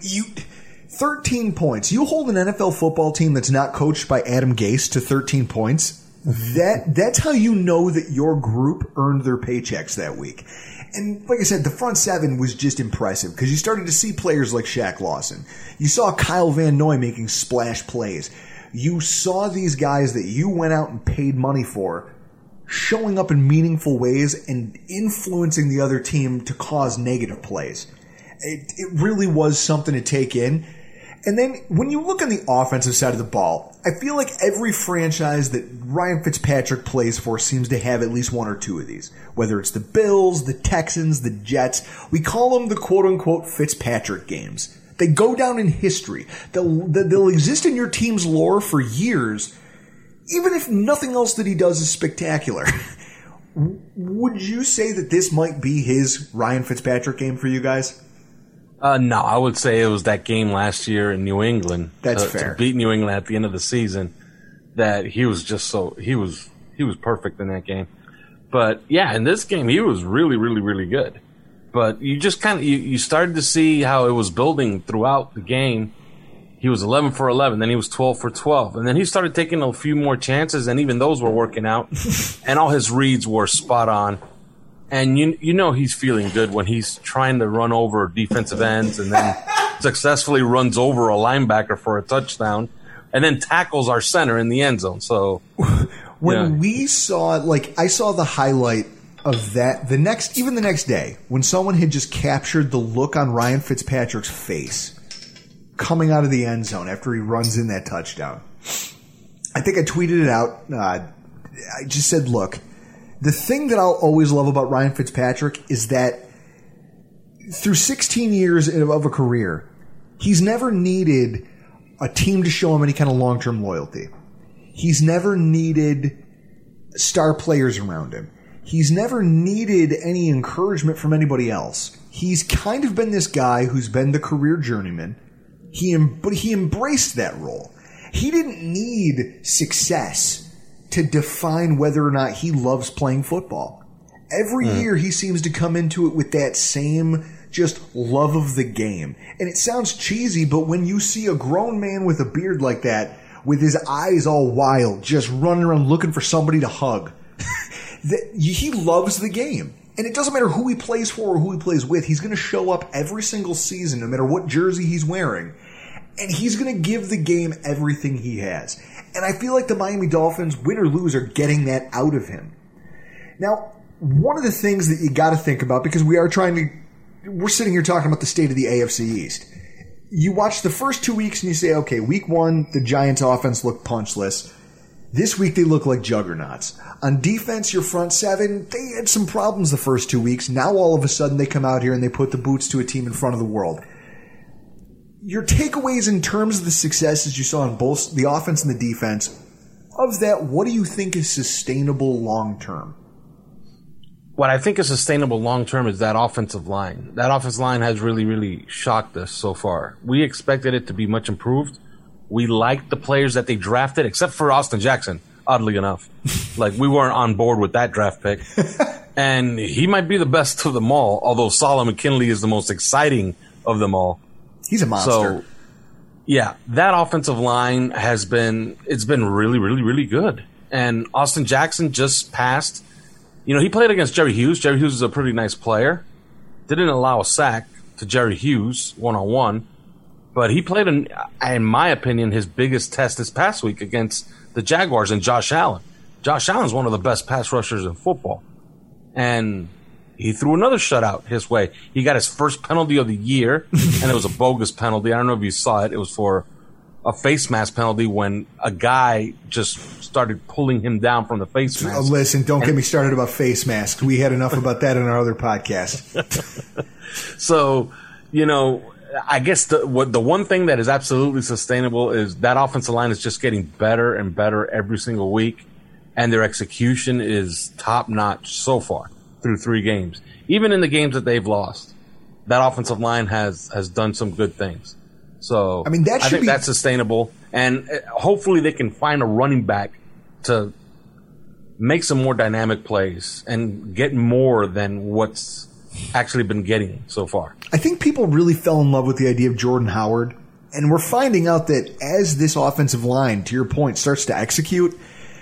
13 points. You hold an NFL football team that's not coached by Adam Gase to 13 points. That's how you know that your group earned their paychecks that week. And like I said, the front 7 was just impressive because you started to see players like Shaq Lawson. You saw Kyle Van Noy making splash plays. You saw these guys that you went out and paid money for showing up in meaningful ways and influencing the other team to cause negative plays. It really was something to take in. And then when you look on the offensive side of the ball, I feel like every franchise that Ryan Fitzpatrick plays for seems to have at least one or two of these. Whether it's the Bills, the Texans, the Jets, we call them the quote-unquote Fitzpatrick games. They go down in history. They'll exist in your team's lore for years, even if nothing else that he does is spectacular. Would you say that this might be his Ryan Fitzpatrick game for you guys? No, I would say it was that game last year in New England. That's fair. To beat New England at the end of the season, that he was just he was perfect in that game. But yeah, in this game, he was really, really, really good. But you just kind of, you started to see how it was building throughout the game. He was 11 for 11, then he was 12 for 12. And then he started taking a few more chances, and even those were working out. And all his reads were spot on. And you know he's feeling good when he's trying to run over defensive ends and then successfully runs over a linebacker for a touchdown and then tackles our center in the end zone. So when we saw, I saw the highlight of that the next day when someone had just captured the look on Ryan Fitzpatrick's face coming out of the end zone after he runs in that touchdown. I think I tweeted it out. I just said, look, the thing that I'll always love about Ryan Fitzpatrick is that through 16 years of a career, he's never needed a team to show him any kind of long-term loyalty. He's never needed star players around him. He's never needed any encouragement from anybody else. He's kind of been this guy who's been the career journeyman. But he embraced that role. He didn't need success to define whether or not he loves playing football. Every year he seems to come into it with that same just love of the game. And it sounds cheesy, but when you see a grown man with a beard like that, with his eyes all wild, just running around looking for somebody to hug, he loves the game. And it doesn't matter who he plays for or who he plays with. He's going to show up every single season, no matter what jersey he's wearing. And he's going to give the game everything he has. And I feel like the Miami Dolphins, win or lose, are getting that out of him. Now, one of the things that you got to think about, because we're sitting here talking about the state of the AFC East. You watch the first 2 weeks and you say, okay, week one, the Giants offense looked punchless. This week they look like juggernauts. On defense, your front seven, they had some problems the first 2 weeks. Now all of a sudden they come out here and they put the boots to a team in front of the world. Your takeaways in terms of the successes you saw in both the offense and the defense, of that, what do you think is sustainable long term? What I think is sustainable long term is that offensive line. That offensive line has really, really shocked us so far. We expected it to be much improved. We liked the players that they drafted, except for Austin Jackson, oddly enough. We weren't on board with that draft pick. And he might be the best of them all, although Solomon McKinley is the most exciting of them all. He's a monster. So, yeah, that offensive line it's been really, really, really good. And Austin Jackson just passed. He played against Jerry Hughes. Jerry Hughes is a pretty nice player. Didn't allow a sack to Jerry Hughes one-on-one. But he played, in my opinion, his biggest test this past week against the Jaguars and Josh Allen. Josh Allen's one of the best pass rushers in football. And he threw another shutout his way. He got his first penalty of the year, and it was a bogus penalty. I don't know if you saw it. It was for a face mask penalty when a guy just started pulling him down from the face mask. Listen, don't get me started about face masks. We had enough about that in our other podcast. So, I guess the one thing that is absolutely sustainable is that offensive line is just getting better and better every single week, and their execution is top-notch so far through 3 games. Even in the games that they've lost, that offensive line has done some good things. So I think that's sustainable, and hopefully they can find a running back to make some more dynamic plays and get more than what's actually been getting so far. I think people really fell in love with the idea of Jordan Howard, and we're finding out that as this offensive line, to your point, starts to execute,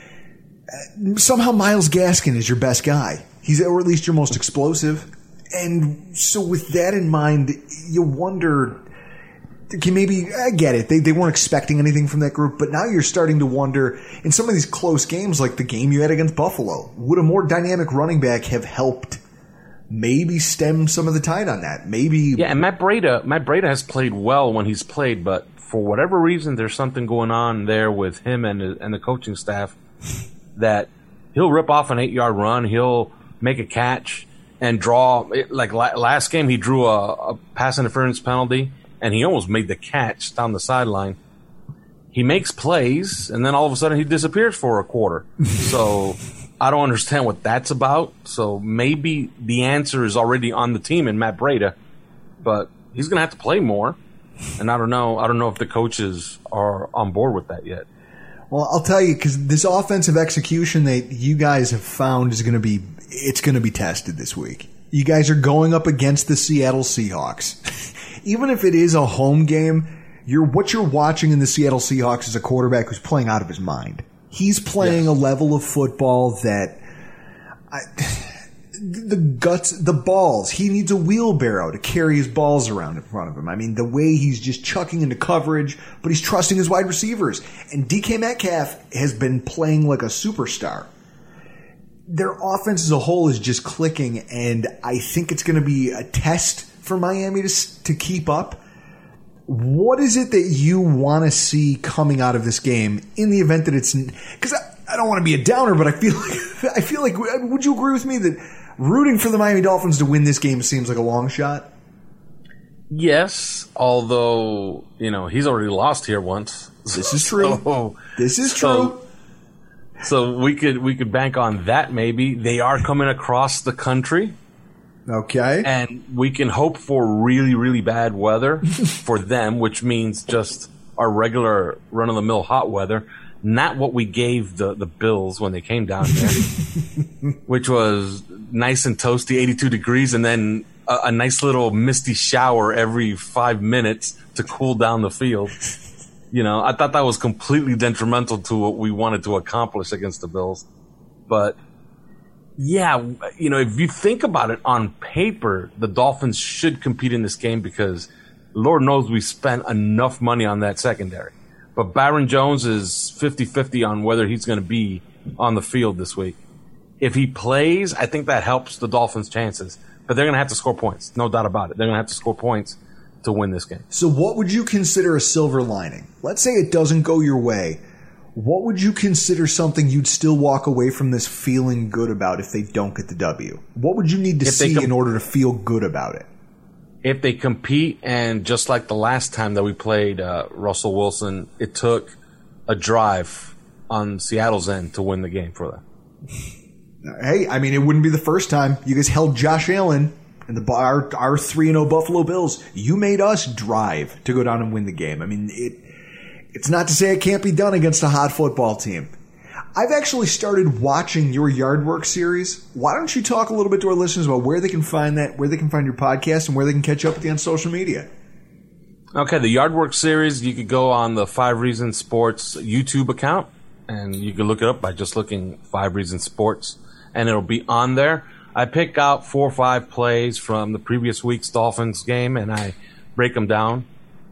somehow Myles Gaskin is your best guy. Or at least your most explosive. And so with that in mind, you wonder, I get it. They weren't expecting anything from that group, but now you're starting to wonder, in some of these close games, like the game you had against Buffalo, would a more dynamic running back have helped maybe stem some of the tide on that. Maybe. Yeah, and Matt Breida has played well when he's played, but for whatever reason, there's something going on there with him and the coaching staff that he'll rip off an 8-yard run, he'll make a catch and draw. Like last game, he drew a pass interference penalty, and he almost made the catch down the sideline. He makes plays, and then all of a sudden he disappears for a quarter. So I don't understand what that's about. So maybe the answer is already on the team in Matt Breida, but he's going to have to play more. And I don't know if the coaches are on board with that yet. Well, I'll tell you, because this offensive execution that you guys have found is going to be tested this week. You guys are going up against the Seattle Seahawks. Even if it is a home game, what you're watching in the Seattle Seahawks is a quarterback who's playing out of his mind. He's playing a level of football that the balls. He needs a wheelbarrow to carry his balls around in front of him. I mean, the way he's just chucking into coverage, but he's trusting his wide receivers. And DK Metcalf has been playing like a superstar. Their offense as a whole is just clicking, and I think it's going to be a test for Miami to keep up. What is it that you want to see coming out of this game in the event that it's... Because I don't want to be a downer, but I feel like, would you agree with me that rooting for the Miami Dolphins to win this game seems like a long shot? Yes, although, he's already lost here once. This is true. This is true. So we could bank on that maybe. They are coming across the country. Okay. And we can hope for really, really bad weather for them, which means just our regular run-of-the-mill hot weather, not what we gave the Bills when they came down here, which was nice and toasty, 82 degrees, and then a nice little misty shower every 5 minutes to cool down the field. I thought that was completely detrimental to what we wanted to accomplish against the Bills. But yeah, if you think about it on paper, the Dolphins should compete in this game because Lord knows we spent enough money on that secondary. But Byron Jones is 50-50 on whether he's going to be on the field this week. If he plays, I think that helps the Dolphins' chances. But they're going to have to score points. No doubt about it. They're going to have to score points to win this game. So what would you consider a silver lining? Let's say it doesn't go your way. What would you consider something you'd still walk away from this feeling good about if they don't get the W? What would you need to see in order to feel good about it? If they compete, and just like the last time that we played Russell Wilson, it took a drive on Seattle's end to win the game for them. Hey, I mean, it wouldn't be the first time. You guys held Josh Allen and our 3-0 Buffalo Bills. You made us drive to go down and win the game. I mean, it's not to say it can't be done against a hot football team. I've actually started watching your Yard Work series. Why don't you talk a little bit to our listeners about where they can find that, where they can find your podcast, and where they can catch up with you on social media? Okay, the Yard Work series, you could go on the 5 Reasons Sports YouTube account, and you can look it up by just looking 5 Reasons Sports, and it'll be on there. I pick out 4 or 5 plays from the previous week's Dolphins game, and I break them down.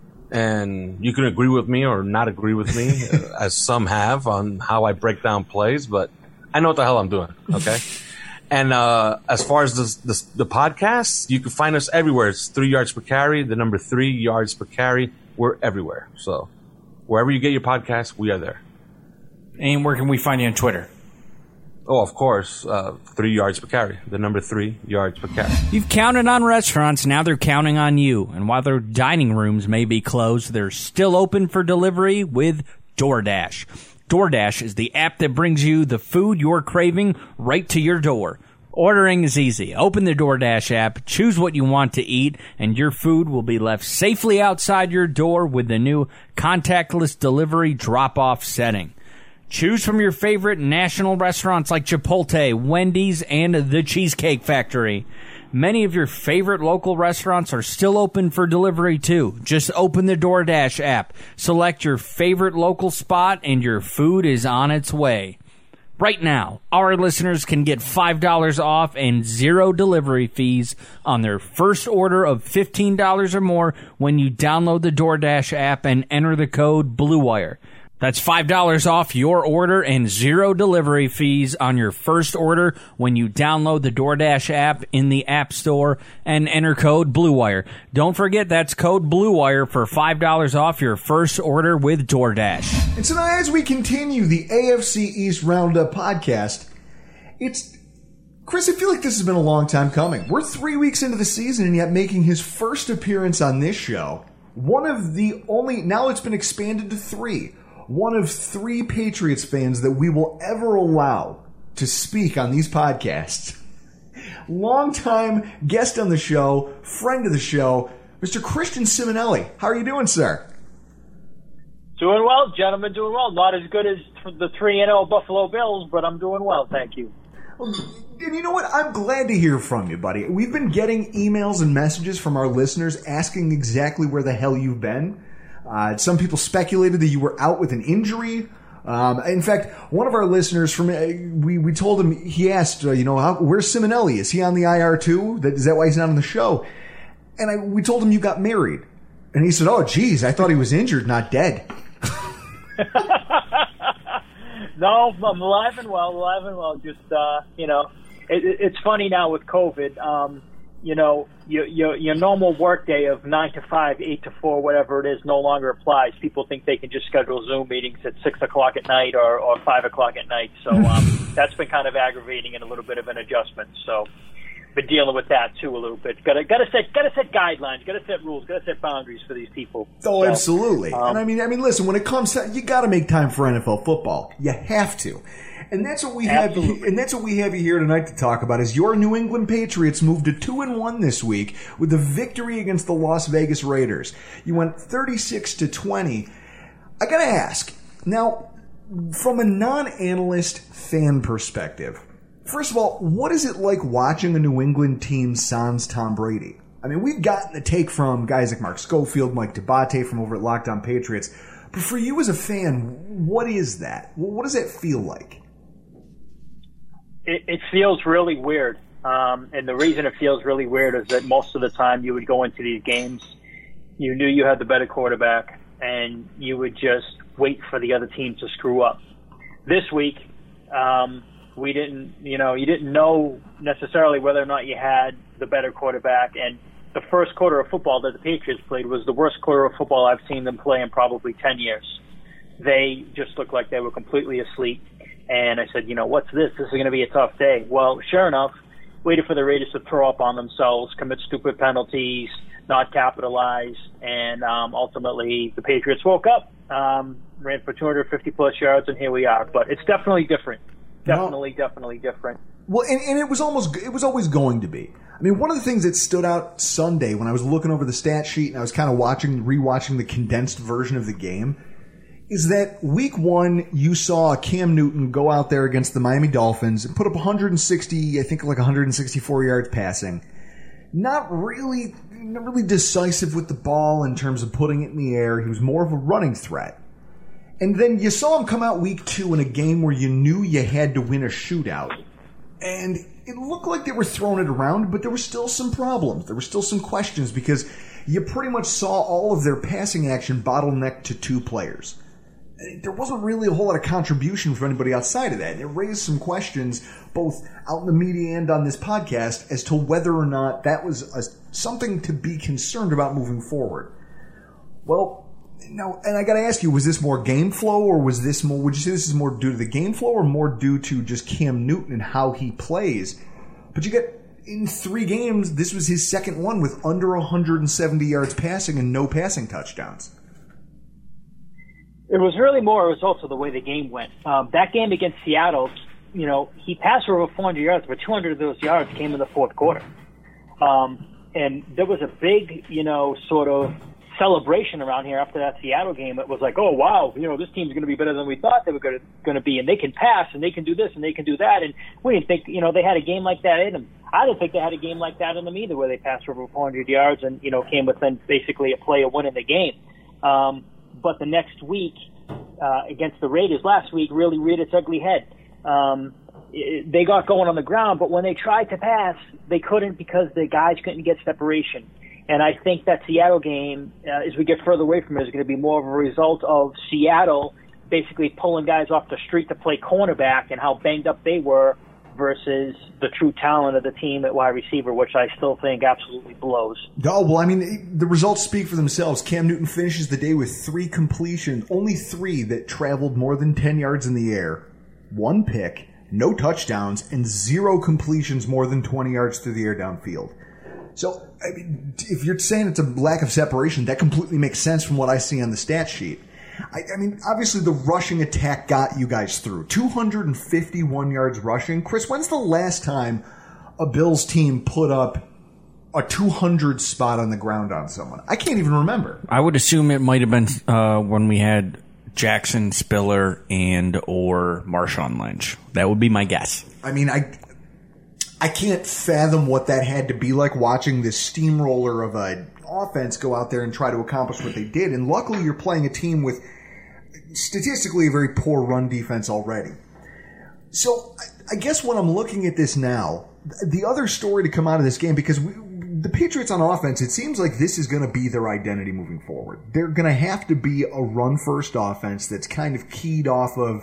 And you can agree with me or not agree with me, as some have, on how I break down plays, but I know what the hell I'm doing, okay? And as far as the podcast, you can find us everywhere. It's 3 yards per carry, the number 3 yards per carry. We're everywhere. So wherever you get your podcast, we are there. And where can we find you on Twitter? Oh, of course, 3 yards per carry. The number 3 yards per carry. You've counted on restaurants, now they're counting on you. And while their dining rooms may be closed, they're still open for delivery with DoorDash. DoorDash is the app that brings you the food you're craving right to your door. Ordering is easy. Open the DoorDash app, choose what you want to eat, and your food will be left safely outside your door with the new contactless delivery drop-off setting. Choose from your favorite national restaurants like Chipotle, Wendy's, and the Cheesecake Factory. Many of your favorite local restaurants are still open for delivery too. Just open the DoorDash app, select your favorite local spot, and your food is on its way. Right now, our listeners can get $5 off and 0 delivery fees on their first order of $15 or more when you download the DoorDash app and enter the code BLUEWIRE. That's $5 off your order and 0 delivery fees on your first order when you download the DoorDash app in the App Store and enter code BlueWire. Don't forget that's code BlueWire for $5 off your first order with DoorDash. And so now as we continue the AFC East Roundup podcast, Chris, I feel like this has been a long time coming. We're 3 weeks into the season and yet making his first appearance on this show. One of the only, now it's been expanded to 3. One of 3 Patriots fans that we will ever allow to speak on these podcasts. Longtime guest on the show, friend of the show, Mr. Christian Simonelli. How are you doing, sir? Doing well, gentlemen, doing well. Not as good as the 3-0 Buffalo Bills, but I'm doing well, thank you. And you know what? I'm glad to hear from you, buddy. We've been getting emails and messages from our listeners asking exactly where the hell you've been. Some people speculated that you were out with an injury. In fact, one of our listeners from we told him, he asked, where's Simonelli? Is he on the IR too? Is that why he's not on the show? And we told him you got married, and he said, "Oh, geez, I thought he was injured, not dead." No, I'm alive and well. Just it's funny now with COVID. Your normal work day of 9 to 5, 8 to 4, whatever it is, no longer applies. People think they can just schedule Zoom meetings at 6 o'clock at night or 5 o'clock at night. So that's been kind of aggravating and a little bit of an adjustment. So been dealing with that too a little bit. Got to set guidelines, got to set rules, got to set boundaries for these people. Oh, so, absolutely. And I mean, listen, when it comes to, you got to make time for NFL football. You have to. And that's what we have. And that's what we have you here tonight to talk about. Is your New England Patriots moved to 2-1 this week with a victory against the Las Vegas Raiders. You went 36-20. I gotta ask now, from a non-analyst fan perspective. First of all, what is it like watching a New England team sans Tom Brady? I mean, we've gotten the take from guys like Mark Schofield, Mike Debate from over at Locked On Patriots. But for you as a fan, what is that? What does that feel like? It feels really weird. And the reason it feels really weird is that most of the time you would go into these games, you knew you had the better quarterback, and you would just wait for the other team to screw up. This week, you didn't know necessarily whether or not you had the better quarterback. And the first quarter of football that the Patriots played was the worst quarter of football I've seen them play in probably 10 years. They just looked like they were completely asleep. And I said, what's this? This is going to be a tough day. Well, sure enough, waited for the Raiders to throw up on themselves, commit stupid penalties, not capitalize, and ultimately the Patriots woke up, ran for 250-plus yards, and here we are. But it's definitely different. Definitely different. Well, and it was always going to be. I mean, one of the things that stood out Sunday when I was looking over the stat sheet and I was kind of rewatching the condensed version of the game is that week 1 you saw Cam Newton go out there against the Miami Dolphins and put up 164 yards passing. Not really decisive with the ball in terms of putting it in the air. He was more of a running threat. And then you saw him come out week 2 in a game where you knew you had to win a shootout. And it looked like they were throwing it around, but there were still some problems. There were still some questions because you pretty much saw all of their passing action bottlenecked to 2 players. There wasn't really a whole lot of contribution from anybody outside of that. And it raised some questions, both out in the media and on this podcast, as to whether or not that was something to be concerned about moving forward. Well, now, and I got to ask you, was this more game flow, or would you say this is more due to the game flow, or more due to just Cam Newton and how he plays? But you get, in 3 games, this was his second one with under 170 yards passing and no passing touchdowns. It was really more a result of the way the game went. That game against Seattle, he passed for over 400 yards, but 200 of those yards came in the fourth quarter. And there was a big, sort of celebration around here after that Seattle game. It was like, oh, wow, this team's going to be better than we thought they were going to be, and they can pass, and they can do this, and they can do that. And we didn't think, they had a game like that in them. I didn't think they had a game like that in them either, where they passed for over 400 yards and, came within basically a play of winning the game. But the next week, against the Raiders last week, really reared its ugly head. They got going on the ground, but when they tried to pass, they couldn't because the guys couldn't get separation. And I think that Seattle game, as we get further away from it, is going to be more of a result of Seattle basically pulling guys off the street to play cornerback and how banged up they were versus the true talent of the team at wide receiver, which I still think absolutely blows. Oh, well, I mean, the results speak for themselves. Cam Newton finishes the day with 3 completions, only 3 that traveled more than 10 yards in the air, 1 pick, no touchdowns, and 0 completions more than 20 yards through the air downfield. So, I mean, if you're saying it's a lack of separation, that completely makes sense from what I see on the stat sheet. I mean, obviously the rushing attack got you guys through. 251 yards rushing. Chris, when's the last time a Bills team put up a 200 spot on the ground on someone? I can't even remember. I would assume it might have been when we had Jackson, Spiller, and or Marshawn Lynch. That would be my guess. I mean, I can't fathom what that had to be like, watching this steamroller of a offense go out there and try to accomplish what they did. And luckily you're playing a team with statistically a very poor run defense already. So I guess when I'm looking at this now, the other story to come out of this game, because the Patriots on offense, it seems like this is going to be their identity moving forward. They're going to have to be a run-first offense that's kind of keyed off of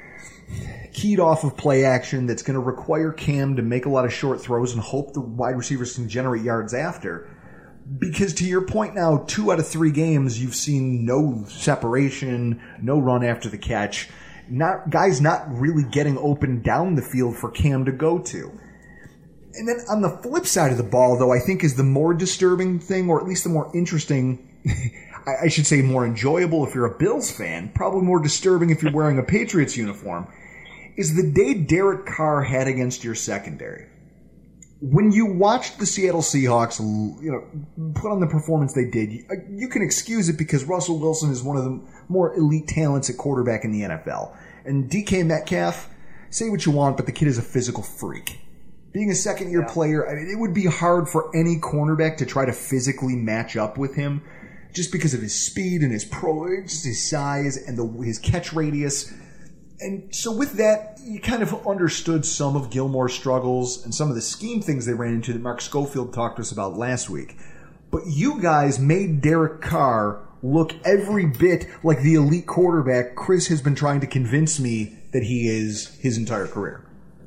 play action, that's going to require Cam to make a lot of short throws and hope the wide receivers can generate yards after. Because to your point now, 2 out of 3 games, you've seen no separation, no run after the catch, guys not really getting open down the field for Cam to go to. And then on the flip side of the ball, though, I think is the more disturbing thing, or at least the more interesting, I should say more enjoyable if you're a Bills fan, probably more disturbing if you're wearing a Patriots uniform, is the day Derek Carr had against your secondary. When you watched the Seattle Seahawks, put on the performance they did, you can excuse it because Russell Wilson is one of the more elite talents at quarterback in the NFL. And DK Metcalf, say what you want, but the kid is a physical freak. Being a second-year player, I mean, it would be hard for any cornerback to try to physically match up with him just because of his speed and just his size and his catch radius. And so with that, you kind of understood some of Gilmore's struggles and some of the scheme things they ran into that Mark Schofield talked to us about last week. But you guys made Derek Carr look every bit like the elite quarterback Chris has been trying to convince me that he is his entire career.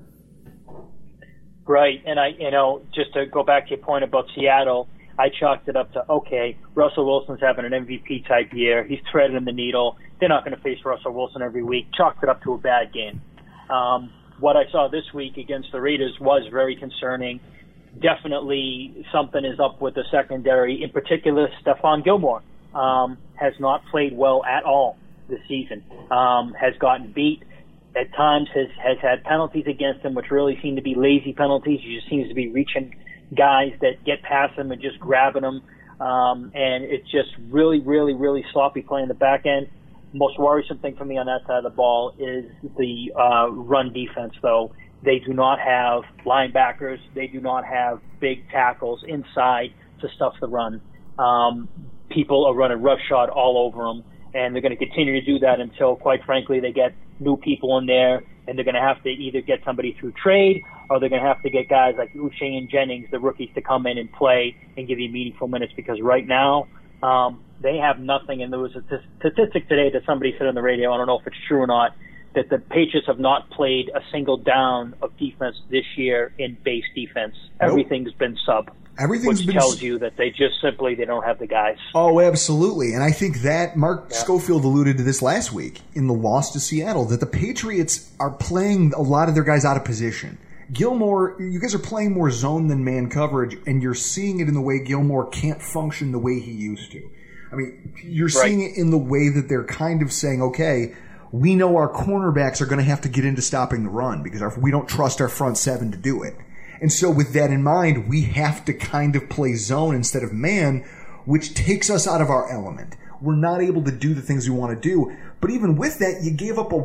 Right, and just to go back to your point about Seattle, I chalked it up to, okay, Russell Wilson's having an MVP type year. He's threading the needle. They're not going to face Russell Wilson every week. Chalked it up to a bad game. What I saw this week against the Raiders was very concerning. Definitely something is up with the secondary. In particular, Stephon Gilmore has not played well at all this season. Has gotten beat. At times has had penalties against him, which really seem to be lazy penalties. He just seems to be reaching guys that get past him and just grabbing them. And it's just really, really, really sloppy play in the back end. Most worrisome thing for me on that side of the ball is the run defense, though. They do not have linebackers. They do not have big tackles inside to stuff the run. People are running roughshod all over them, and they're going to continue to do that until, quite frankly, they get new people in there, and they're going to have to either get somebody through trade or they're going to have to get guys like Uche and Jennings, the rookies, to come in and play and give you meaningful minutes, because right now they have nothing. And there was a statistic today that somebody said on the radio, I don't know if it's true or not, that the Patriots have not played a single down of defense this year in base defense. Nope. Everything's been sub. Which tells you that they don't have the guys. Oh, absolutely. And I think that Mark Schofield alluded to this last week in the loss to Seattle, that the Patriots are playing a lot of their guys out of position. Gilmore, you guys are playing more zone than man coverage, and you're seeing it in the way Gilmore can't function the way he used to. I mean, you're seeing it in the way that they're kind of saying, okay, we know our cornerbacks are going to have to get into stopping the run because we don't trust our front seven to do it. And so with that in mind, we have to kind of play zone instead of man, which takes us out of our element. We're not able to do the things we want to do. But even with that, you gave up a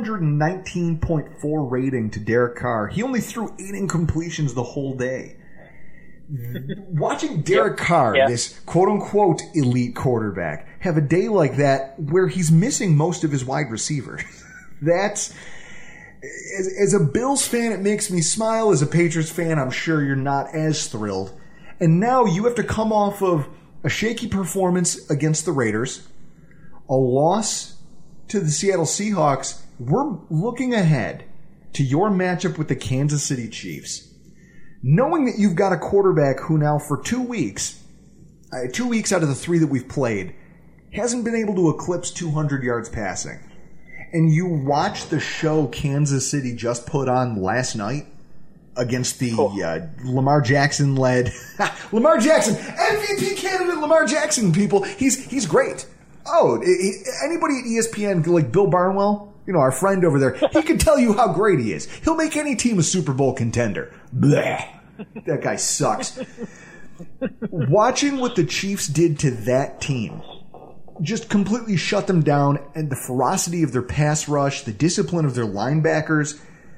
119.4 rating to Derek Carr. He only threw 8 incompletions the whole day. Watching Derek Carr, this quote-unquote elite quarterback, have a day like that where he's missing most of his wide receivers, that's... As a Bills fan, it makes me smile. As a Patriots fan, I'm sure you're not as thrilled. And now you have to come off of a shaky performance against the Raiders, a loss to the Seattle Seahawks, we're looking ahead to your matchup with the Kansas City Chiefs. Knowing that you've got a quarterback who now for 2 weeks out of the 3 that we've played, hasn't been able to eclipse 200 yards passing. And you watch the show Kansas City just put on last night against the Lamar Jackson-led... Lamar Jackson! MVP candidate Lamar Jackson, people! He's great. Anybody at ESPN, like Bill Barnwell, our friend over there, he can tell you how great he is. He'll make any team a Super Bowl contender. Bleh. That guy sucks. Watching what the Chiefs did to that team just completely shut them down, and the ferocity of their pass rush, the discipline of their linebackers.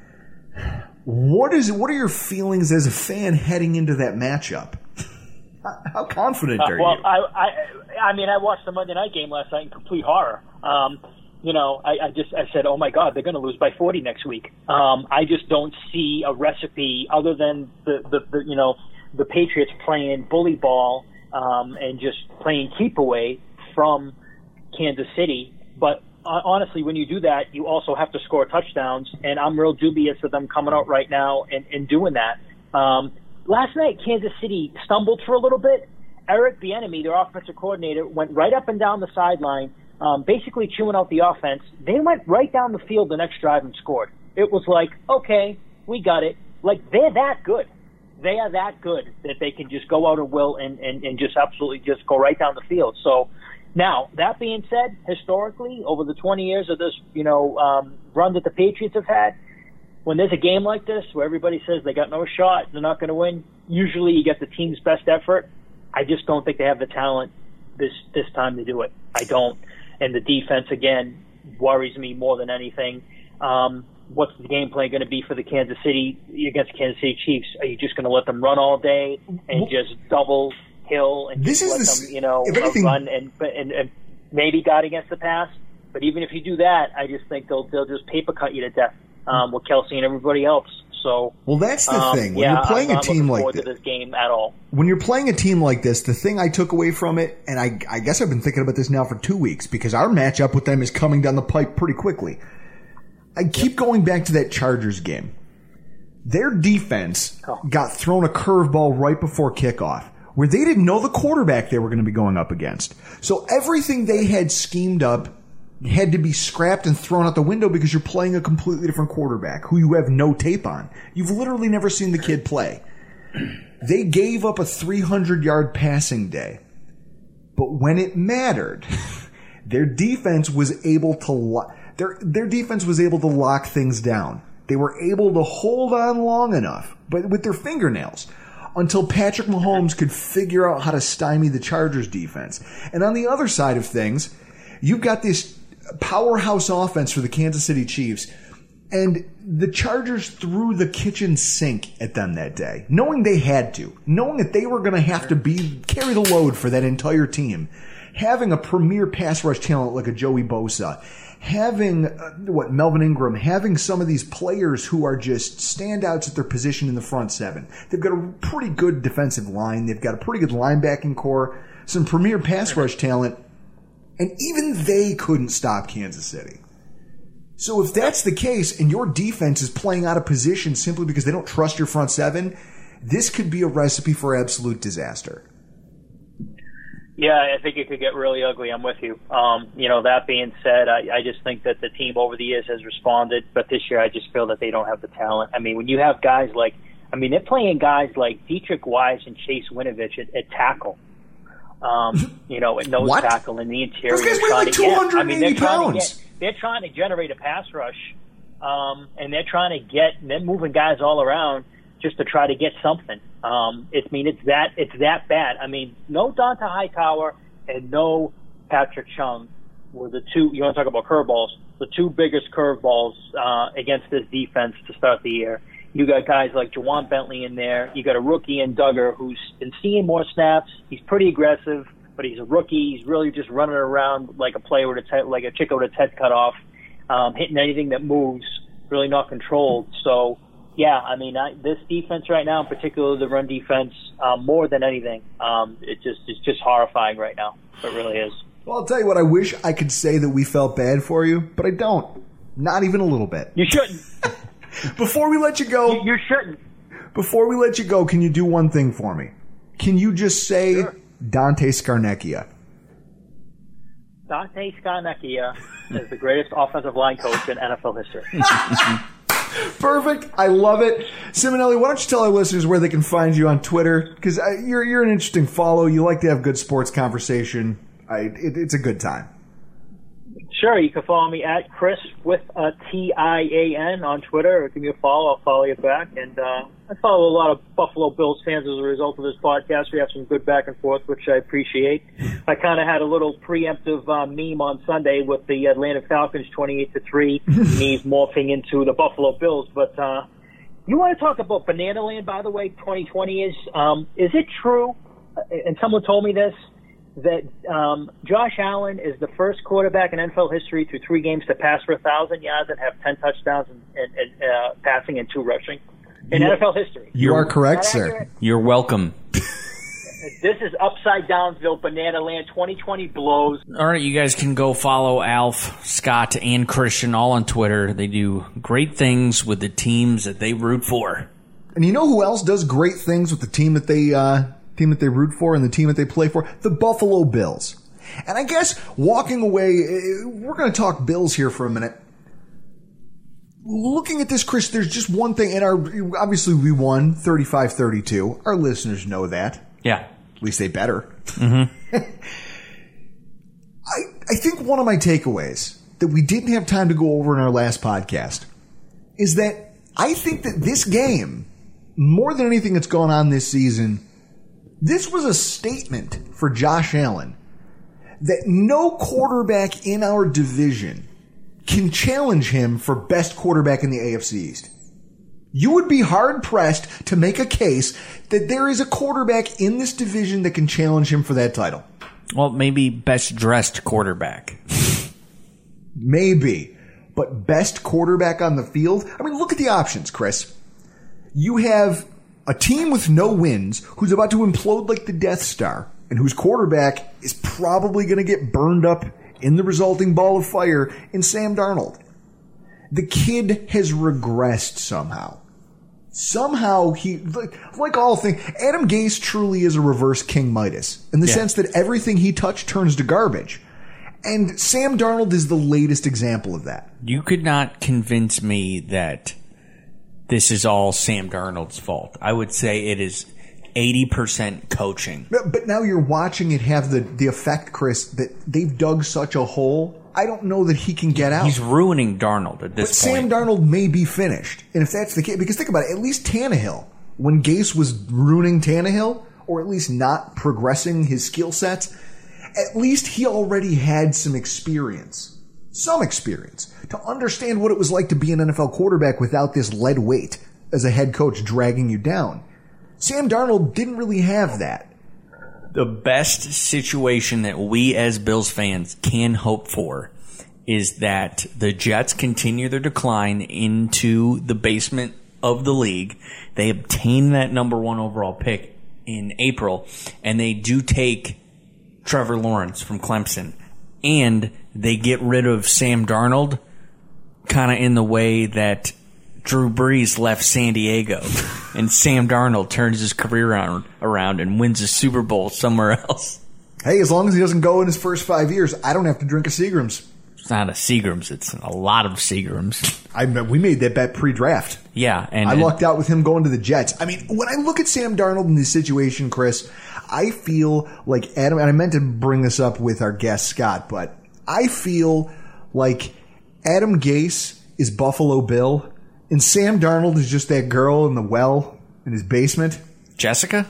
What are your feelings as a fan heading into that matchup? How confident are you? Well, I watched the Monday night game last night in complete horror. I said, oh my God, they're going to lose by 40 next week. I just don't see a recipe other than the Patriots playing bully ball and just playing keep away from Kansas City. But honestly, when you do that, you also have to score touchdowns, and I'm real dubious of them coming out right now and doing that. Last night, Kansas City stumbled for a little bit. Eric Bieniemy, their offensive coordinator, went right up and down the sideline, basically chewing out the offense. They went right down the field the next drive and scored. It was like, okay, we got it. Like, they're that good. They are that good that they can just go out at will and just absolutely just go right down the field. So, now, that being said, historically, over the 20 years of this, run that the Patriots have had, when there's a game like this where everybody says they got no shot, they're not going to win, usually you get the team's best effort. I just don't think they have the talent this time to do it. I don't. And the defense, again, worries me more than anything. What's the game plan going to be for the Kansas City against the Kansas City Chiefs? Are you just going to let them run all day and just double Hill and this just let them, run and maybe guard against the pass? But even if you do that, I just think they'll just paper cut you to death with Kelsey and everybody else. So, well, that's the thing. When you're playing a team like this game at all. When you're playing a team like this, the thing I took away from it, and I guess I've been thinking about this now for 2 weeks because our matchup with them is coming down the pipe pretty quickly. I keep going back to that Chargers game. Their defense got thrown a curveball right before kickoff, where they didn't know the quarterback they were going to be going up against. So everything they had schemed up had to be scrapped and thrown out the window because you're playing a completely different quarterback who you have no tape on. You've literally never seen the kid play. They gave up a 300-yard passing day. But when it mattered, their defense was able to their defense was able to lock things down. They were able to hold on long enough, but with their fingernails, until Patrick Mahomes could figure out how to stymie the Chargers defense. And on the other side of things, you've got this powerhouse offense for the Kansas City Chiefs, and the Chargers threw the kitchen sink at them that day, knowing they had to, knowing that they were going to have to carry the load for that entire team. Having a premier pass rush talent like a Joey Bosa, having Melvin Ingram, having some of these players who are just standouts at their position in the front seven. They've got a pretty good defensive line. They've got a pretty good linebacking core, some premier pass rush talent, and even they couldn't stop Kansas City. So if that's the case and your defense is playing out of position simply because they don't trust your front seven, this could be a recipe for absolute disaster. Yeah, I think it could get really ugly. I'm with you. That being said, I just think that the team over the years has responded, but this year I just feel that they don't have the talent. I mean, when you have guys they're playing guys like Dietrich Wise and Chase Winovich at tackle. At nose tackle in the interior. Those guys weigh like 280 pounds. They're trying to generate a pass rush, and they're moving guys all around just to try to get something. It's that bad. I mean, no Donta Hightower and no Patrick Chung were the two. You want to talk about curveballs? The two biggest curveballs against this defense to start the year. You got guys like Jawan Bentley in there. You got a rookie in Duggar who's been seeing more snaps. He's pretty aggressive, but he's a rookie. He's really just running around like a player with like a chicken with its head cut off, hitting anything that moves, really not controlled. So, yeah, I mean, this defense right now, in particular the run defense, more than anything, it's just horrifying right now. It really is. Well, I'll tell you what, I wish I could say that we felt bad for you, but I don't. Not even a little bit. You shouldn't. Before we let you go... You shouldn't. Before we let you go, can you do one thing for me? Can you just say Dante Scarnecchia? Dante Scarnecchia is the greatest offensive line coach in NFL history. Perfect. I love it. Simonelli, why don't you tell our listeners where they can find you on Twitter? Because you're an interesting follow. You like to have good sports conversation. It's a good time. Sure, you can follow me at Chris with a TIAN on Twitter, or give me a follow. I'll follow you back. And I follow a lot of Buffalo Bills fans as a result of this podcast. We have some good back and forth, which I appreciate. I kind of had a little preemptive meme on Sunday with the Atlanta Falcons 28-3, memes morphing into the Buffalo Bills. But you want to talk about Banana Land, by the way, 2020 is it true, and someone told me this, that Josh Allen is the first quarterback in NFL history through 3 games to pass for 1,000 yards and have 10 touchdowns and passing and 2 rushing in NFL history. You are correct, sir. Accurate? You're welcome. This is Upside Downsville, Banana Land. 2020 blows. All right, you guys can go follow Alf, Scott, and Christian all on Twitter. They do great things with the teams that they root for. And you know who else does great things with the team that they root for and the team that they play for? The Buffalo Bills. And I guess walking away, we're going to talk Bills here for a minute. Looking at this, Chris, there's just one thing. And obviously we won 35-32. Our listeners know that. Yeah. At least they better. Mm-hmm. I think one of my takeaways that we didn't have time to go over in our last podcast is that I think that this game, more than anything that's gone on this season, this was a statement for Josh Allen that no quarterback in our division can challenge him for best quarterback in the AFC East. You would be hard-pressed to make a case that there is a quarterback in this division that can challenge him for that title. Well, maybe best-dressed quarterback. Maybe. But best quarterback on the field? I mean, look at the options, Chris. You have a team with no wins who's about to implode like the Death Star and whose quarterback is probably going to get burned up in the resulting ball of fire in Sam Darnold. The kid has regressed somehow. Somehow he, like all things, Adam Gase truly is a reverse King Midas in the sense that everything he touched turns to garbage. And Sam Darnold is the latest example of that. You could not convince me that this is all Sam Darnold's fault. I would say it is 80% coaching. But now you're watching it have the effect, Chris, that they've dug such a hole. I don't know that he can get out. He's ruining Darnold at this point. Sam Darnold may be finished. And if that's the case, because think about it, at least Tannehill, when Gase was ruining Tannehill, or at least not progressing his skill sets, at least he already had some experience to understand what it was like to be an NFL quarterback without this lead weight as a head coach dragging you down. Sam Darnold didn't really have that. The best situation that we as Bills fans can hope for is that the Jets continue their decline into the basement of the league. They obtain that number 1 overall pick in April, and they do take Trevor Lawrence from Clemson, and they get rid of Sam Darnold kind of in the way that Drew Brees left San Diego, and Sam Darnold turns his career around and wins a Super Bowl somewhere else. Hey, as long as he doesn't go in his first 5 years, I don't have to drink a Seagram's. It's not a Seagram's. It's a lot of Seagram's. We made that bet pre-draft. Yeah. And I lucked out with him going to the Jets. I mean, when I look at Sam Darnold in this situation, Chris, I feel like Adam, and I meant to bring this up with our guest, Scott, but I feel like Adam Gase is Buffalo Bill, and Sam Darnold is just that girl in the well in his basement. Jessica?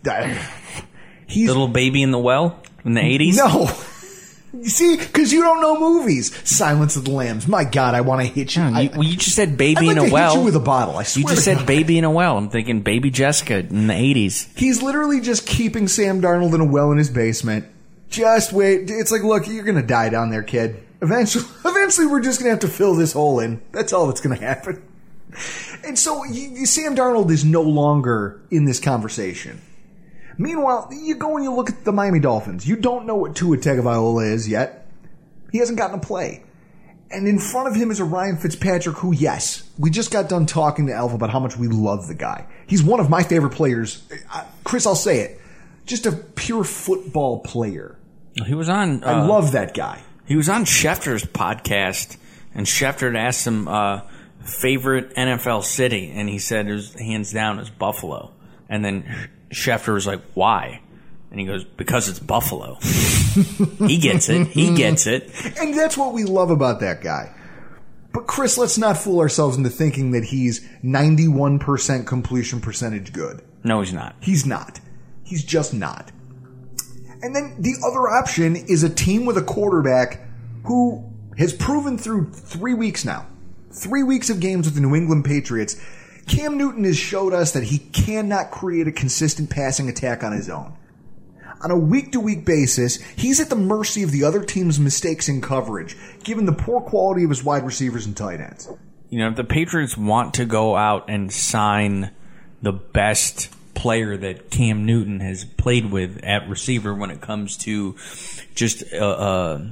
He's little baby in the well in the 80s? No. You see, because you don't know movies. Silence of the Lambs. My God, I want to hit you. You just said baby in a well. I'd like to hit you with a bottle. I swear. You just said baby in a well. I'm thinking baby Jessica in the 80s. He's literally just keeping Sam Darnold in a well in his basement. Just wait. It's like, look, you're going to die down there, kid. Eventually, we're just going to have to fill this hole in. That's all that's going to happen. And so Sam Darnold is no longer in this conversation. Meanwhile, you go and you look at the Miami Dolphins. You don't know what Tua Tagovailoa is yet. He hasn't gotten a play. And in front of him is a Ryan Fitzpatrick who, yes, we just got done talking to Alf about how much we love the guy. He's one of my favorite players. Chris, I'll say it. Just a pure football player. He was on... I love that guy. He was on Schefter's podcast, and Schefter asked him favorite NFL city, and he said it was hands down is Buffalo. And then Schefter was like, why? And he goes, because it's Buffalo. He gets it. He gets it. And that's what we love about that guy. But Chris, let's not fool ourselves into thinking that he's 91% completion percentage good. No, he's not. He's not. He's just not. And then the other option is a team with a quarterback who has proven through 3 weeks now, 3 weeks of games with the New England Patriots, Cam Newton has showed us that he cannot create a consistent passing attack on his own. On a week-to-week basis, he's at the mercy of the other team's mistakes in coverage, given the poor quality of his wide receivers and tight ends. You know, if the Patriots want to go out and sign the best player that Cam Newton has played with at receiver when it comes to just a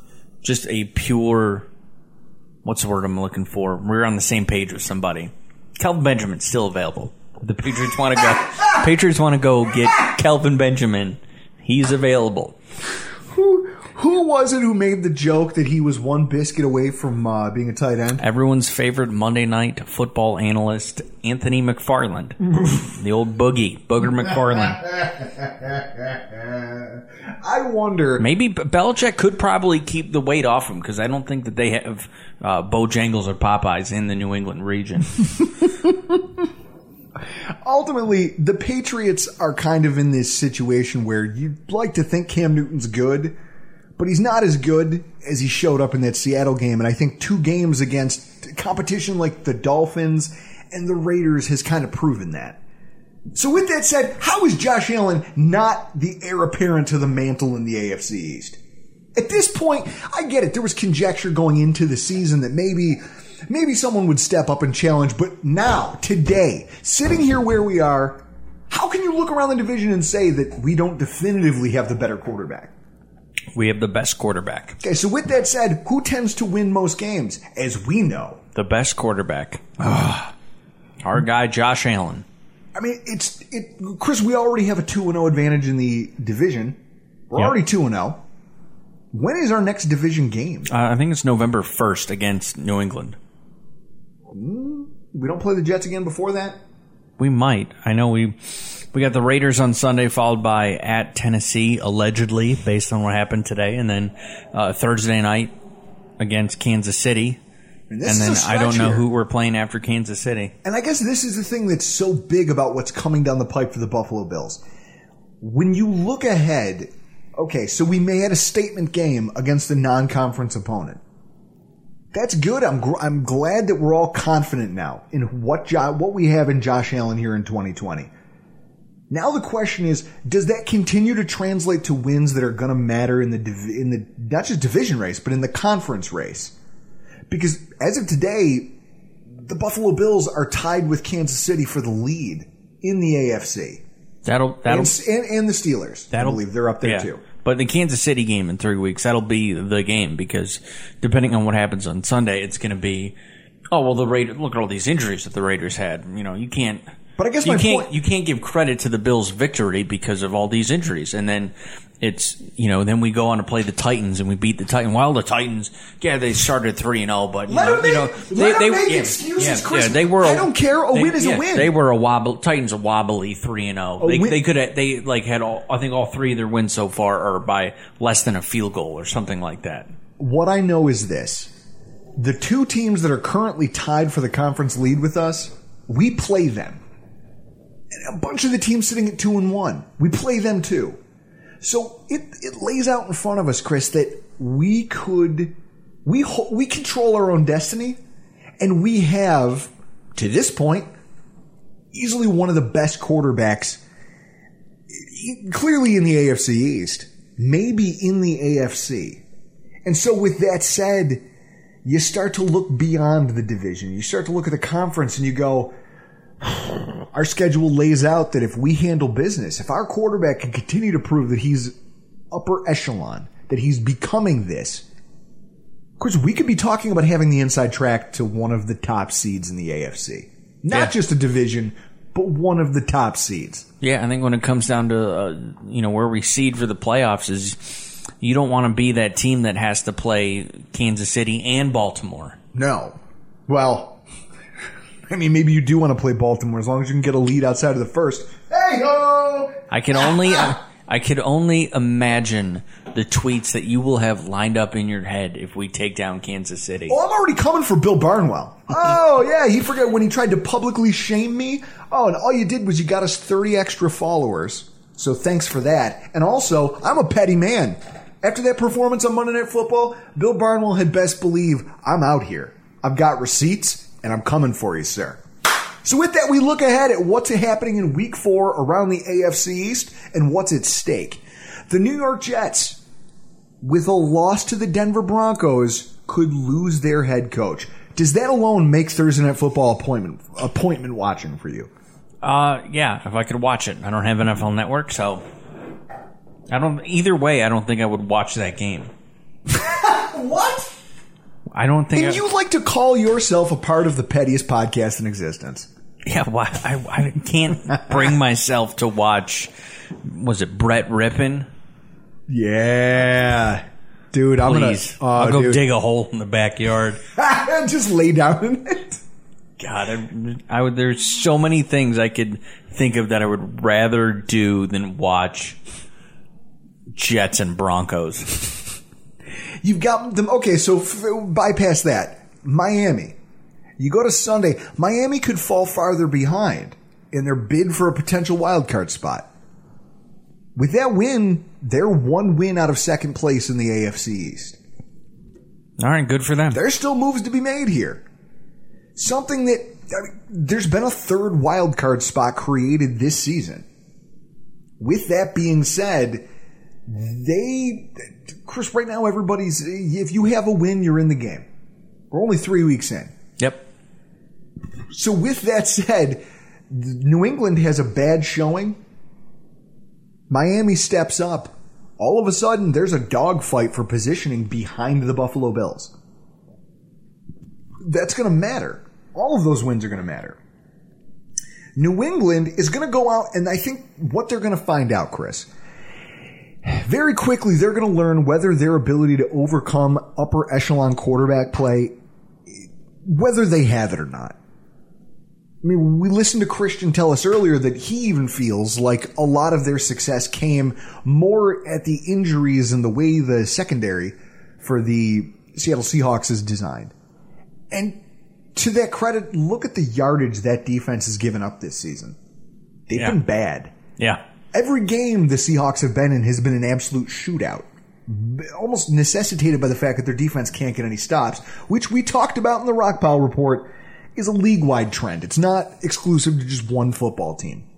pure, what's the word I'm looking for? We're on the same page with somebody. Kelvin Benjamin's still available. The Patriots want to go get Kelvin Benjamin. He's available. Who was it who made the joke that he was one biscuit away from being a tight end? Everyone's favorite Monday Night Football analyst, Anthony McFarland. The old Booger McFarland. I wonder. Maybe Belichick could probably keep the weight off him because I don't think that they have Bojangles or Popeyes in the New England region. Ultimately, the Patriots are kind of in this situation where you'd like to think Cam Newton's good, but he's not as good as he showed up in that Seattle game. And I think 2 games against competition like the Dolphins and the Raiders has kind of proven that. So with that said, how is Josh Allen not the heir apparent to the mantle in the AFC East? At this point, I get it. There was conjecture going into the season that maybe someone would step up and challenge. But now, today, sitting here where we are, how can you look around the division and say that we don't definitively have the better quarterback? We have the best quarterback. Okay, so with that said, who tends to win most games? As we know. The best quarterback. Our guy, Josh Allen. I mean, Chris, we already have a 2-0 advantage in the division. We're already 2-0. When is our next division game? I think it's November 1st against New England. We don't play the Jets again before that? We might. I know we got the Raiders on Sunday, followed by at Tennessee, allegedly, based on what happened today. And then Thursday night against Kansas City. And then I don't know who we're playing after Kansas City. And I guess this is the thing that's so big about what's coming down the pipe for the Buffalo Bills. When you look ahead, okay, so we may have a statement game against a non-conference opponent. That's good. I'm glad that we're all confident now in what we have in Josh Allen here in 2020. Now the question is, does that continue to translate to wins that are going to matter in the not just division race, but in the conference race? Because as of today, the Buffalo Bills are tied with Kansas City for the lead in the AFC. That'll and the Steelers. I believe they're up there too. But the Kansas City game in 3 weeks, that'll be the game because depending on what happens on Sunday, it's going to be, oh, well, the Raiders, look at all these injuries that the Raiders had. You know, you can't. But I guess you can't give credit to the Bills' victory because of all these injuries. And then it's, you know, then we go on to play the Titans and we beat the Titans. Well, the Titans, they started 3-0, but let them make excuses, Chris. They were. I don't care. A win is a win. They were Titans are wobbly 3-0. They could have. They had all 3 of their wins so far are by less than a field goal or something like that. What I know is this: the 2 teams that are currently tied for the conference lead with us, we play them. And a bunch of the teams sitting at 2-1, we play them too. So it lays out in front of us, Chris, that we control our own destiny, and we have, to this point, easily one of the best quarterbacks, clearly in the AFC East, maybe in the AFC. And so with that said, you start to look beyond the division. You start to look at the conference and you go, Our schedule lays out that if we handle business, if our quarterback can continue to prove that he's upper echelon, that he's becoming this, of course, we could be talking about having the inside track to one of the top seeds in the AFC. Not just a division, but one of the top seeds. Yeah, I think when it comes down to where we seed for the playoffs is you don't want to be that team that has to play Kansas City and Baltimore. No. Well, I mean, maybe you do want to play Baltimore as long as you can get a lead outside of the first. Hey-ho! I could only imagine the tweets that you will have lined up in your head if we take down Kansas City. Oh, I'm already coming for Bill Barnwell. Oh, yeah, he forgot when he tried to publicly shame me. Oh, and all you did was you got us 30 extra followers. So thanks for that. And also, I'm a petty man. After that performance on Monday Night Football, Bill Barnwell had best believe I'm out here. I've got receipts, and I'm coming for you, sir. So with that, we look ahead at what's happening in Week 4 around the AFC East and what's at stake. The New York Jets, with a loss to the Denver Broncos, could lose their head coach. Does that alone make Thursday Night Football appointment watching for you? Yeah, if I could watch it. I don't have NFL Network, so either way, I don't think I would watch that game. What? I don't think. And you like to call yourself a part of the pettiest podcast in existence. Yeah, why? I can't bring myself to watch. Was it Brett Rippon? Yeah, dude. Please. I'll go dig a hole in the backyard. Just lay down in it. God, I would. There's so many things I could think of that I would rather do than watch Jets and Broncos. You've got them. Okay, so bypass that. Miami. You go to Sunday. Miami could fall farther behind in their bid for a potential wild card spot. With that win, they're one win out of second place in the AFC East. All right, good for them. There's still moves to be made here. Something that there's been a third wild card spot created this season. With that being said, Chris, right now everybody's, if you have a win, you're in the game. We're only 3 weeks in. Yep. So with that said, New England has a bad showing. Miami steps up. All of a sudden, there's a dogfight for positioning behind the Buffalo Bills. That's going to matter. All of those wins are going to matter. New England is going to go out, and I think what they're going to find out, Chris, very quickly they're going to learn whether their ability to overcome upper echelon quarterback play, whether they have it or not. I mean, we listened to Christian tell us earlier that he even feels like a lot of their success came more at the injuries and the way the secondary for the Seattle Seahawks is designed. And to that credit, look at the yardage that defense has given up this season. They've been bad. Yeah. Every game the Seahawks have been in has been an absolute shootout, almost necessitated by the fact that their defense can't get any stops, which we talked about in the Rockpile Report is a league-wide trend. It's not exclusive to just one football team.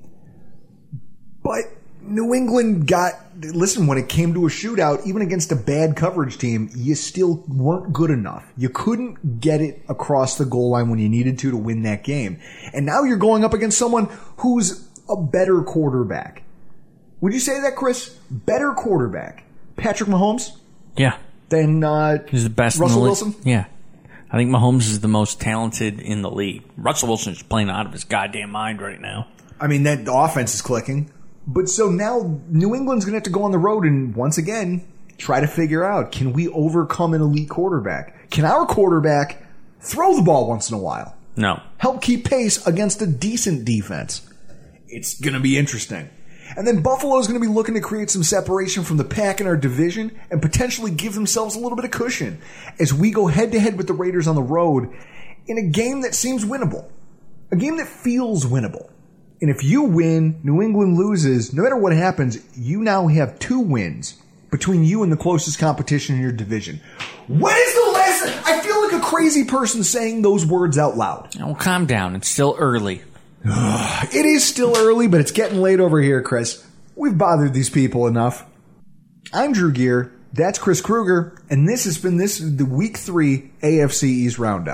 But New England listen, when it came to a shootout, even against a bad coverage team, you still weren't good enough. You couldn't get it across the goal line when you needed to win that game. And now you're going up against someone who's a better quarterback. Would you say that, Chris? Better quarterback. Patrick Mahomes? Yeah. Than he's the best Russell in the Wilson? Yeah. I think Mahomes is the most talented in the league. Russell Wilson is playing out of his goddamn mind right now. I mean, that offense is clicking. But so now New England's going to have to go on the road and once again try to figure out, can we overcome an elite quarterback? Can our quarterback throw the ball once in a while? No. Help keep pace against a decent defense? It's going to be interesting. And then Buffalo's going to be looking to create some separation from the pack in our division and potentially give themselves a little bit of cushion as we go head-to-head with the Raiders on the road in a game that seems winnable. A game that feels winnable. And if you win, New England loses, no matter what happens, you now have 2 wins between you and the closest competition in your division. When is the last... I feel like a crazy person saying those words out loud. Oh, calm down. It's still early. It is still early, but it's getting late over here, Chris. We've bothered these people enough. I'm Drew Gear. That's Chris Kruger. And this has been the Week 3 AFC East Roundup.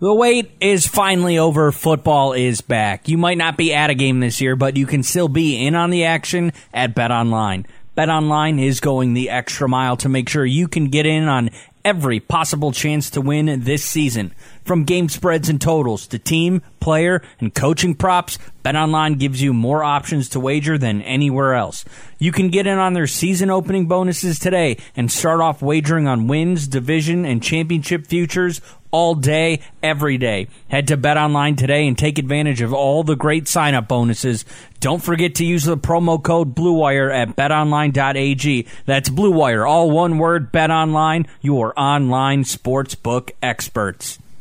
The wait is finally over. Football is back. You might not be at a game this year, but you can still be in on the action at BetOnline. BetOnline is going the extra mile to make sure you can get in on every possible chance to win this season. From game spreads and totals to team, player, and coaching props, BetOnline gives you more options to wager than anywhere else. You can get in on their season opening bonuses today and start off wagering on wins, division, and championship futures all day, every day. Head to BetOnline today and take advantage of all the great sign-up bonuses. Don't forget to use the promo code BlueWire at betonline.ag. That's BlueWire, all one word, BetOnline, your online sportsbook experts.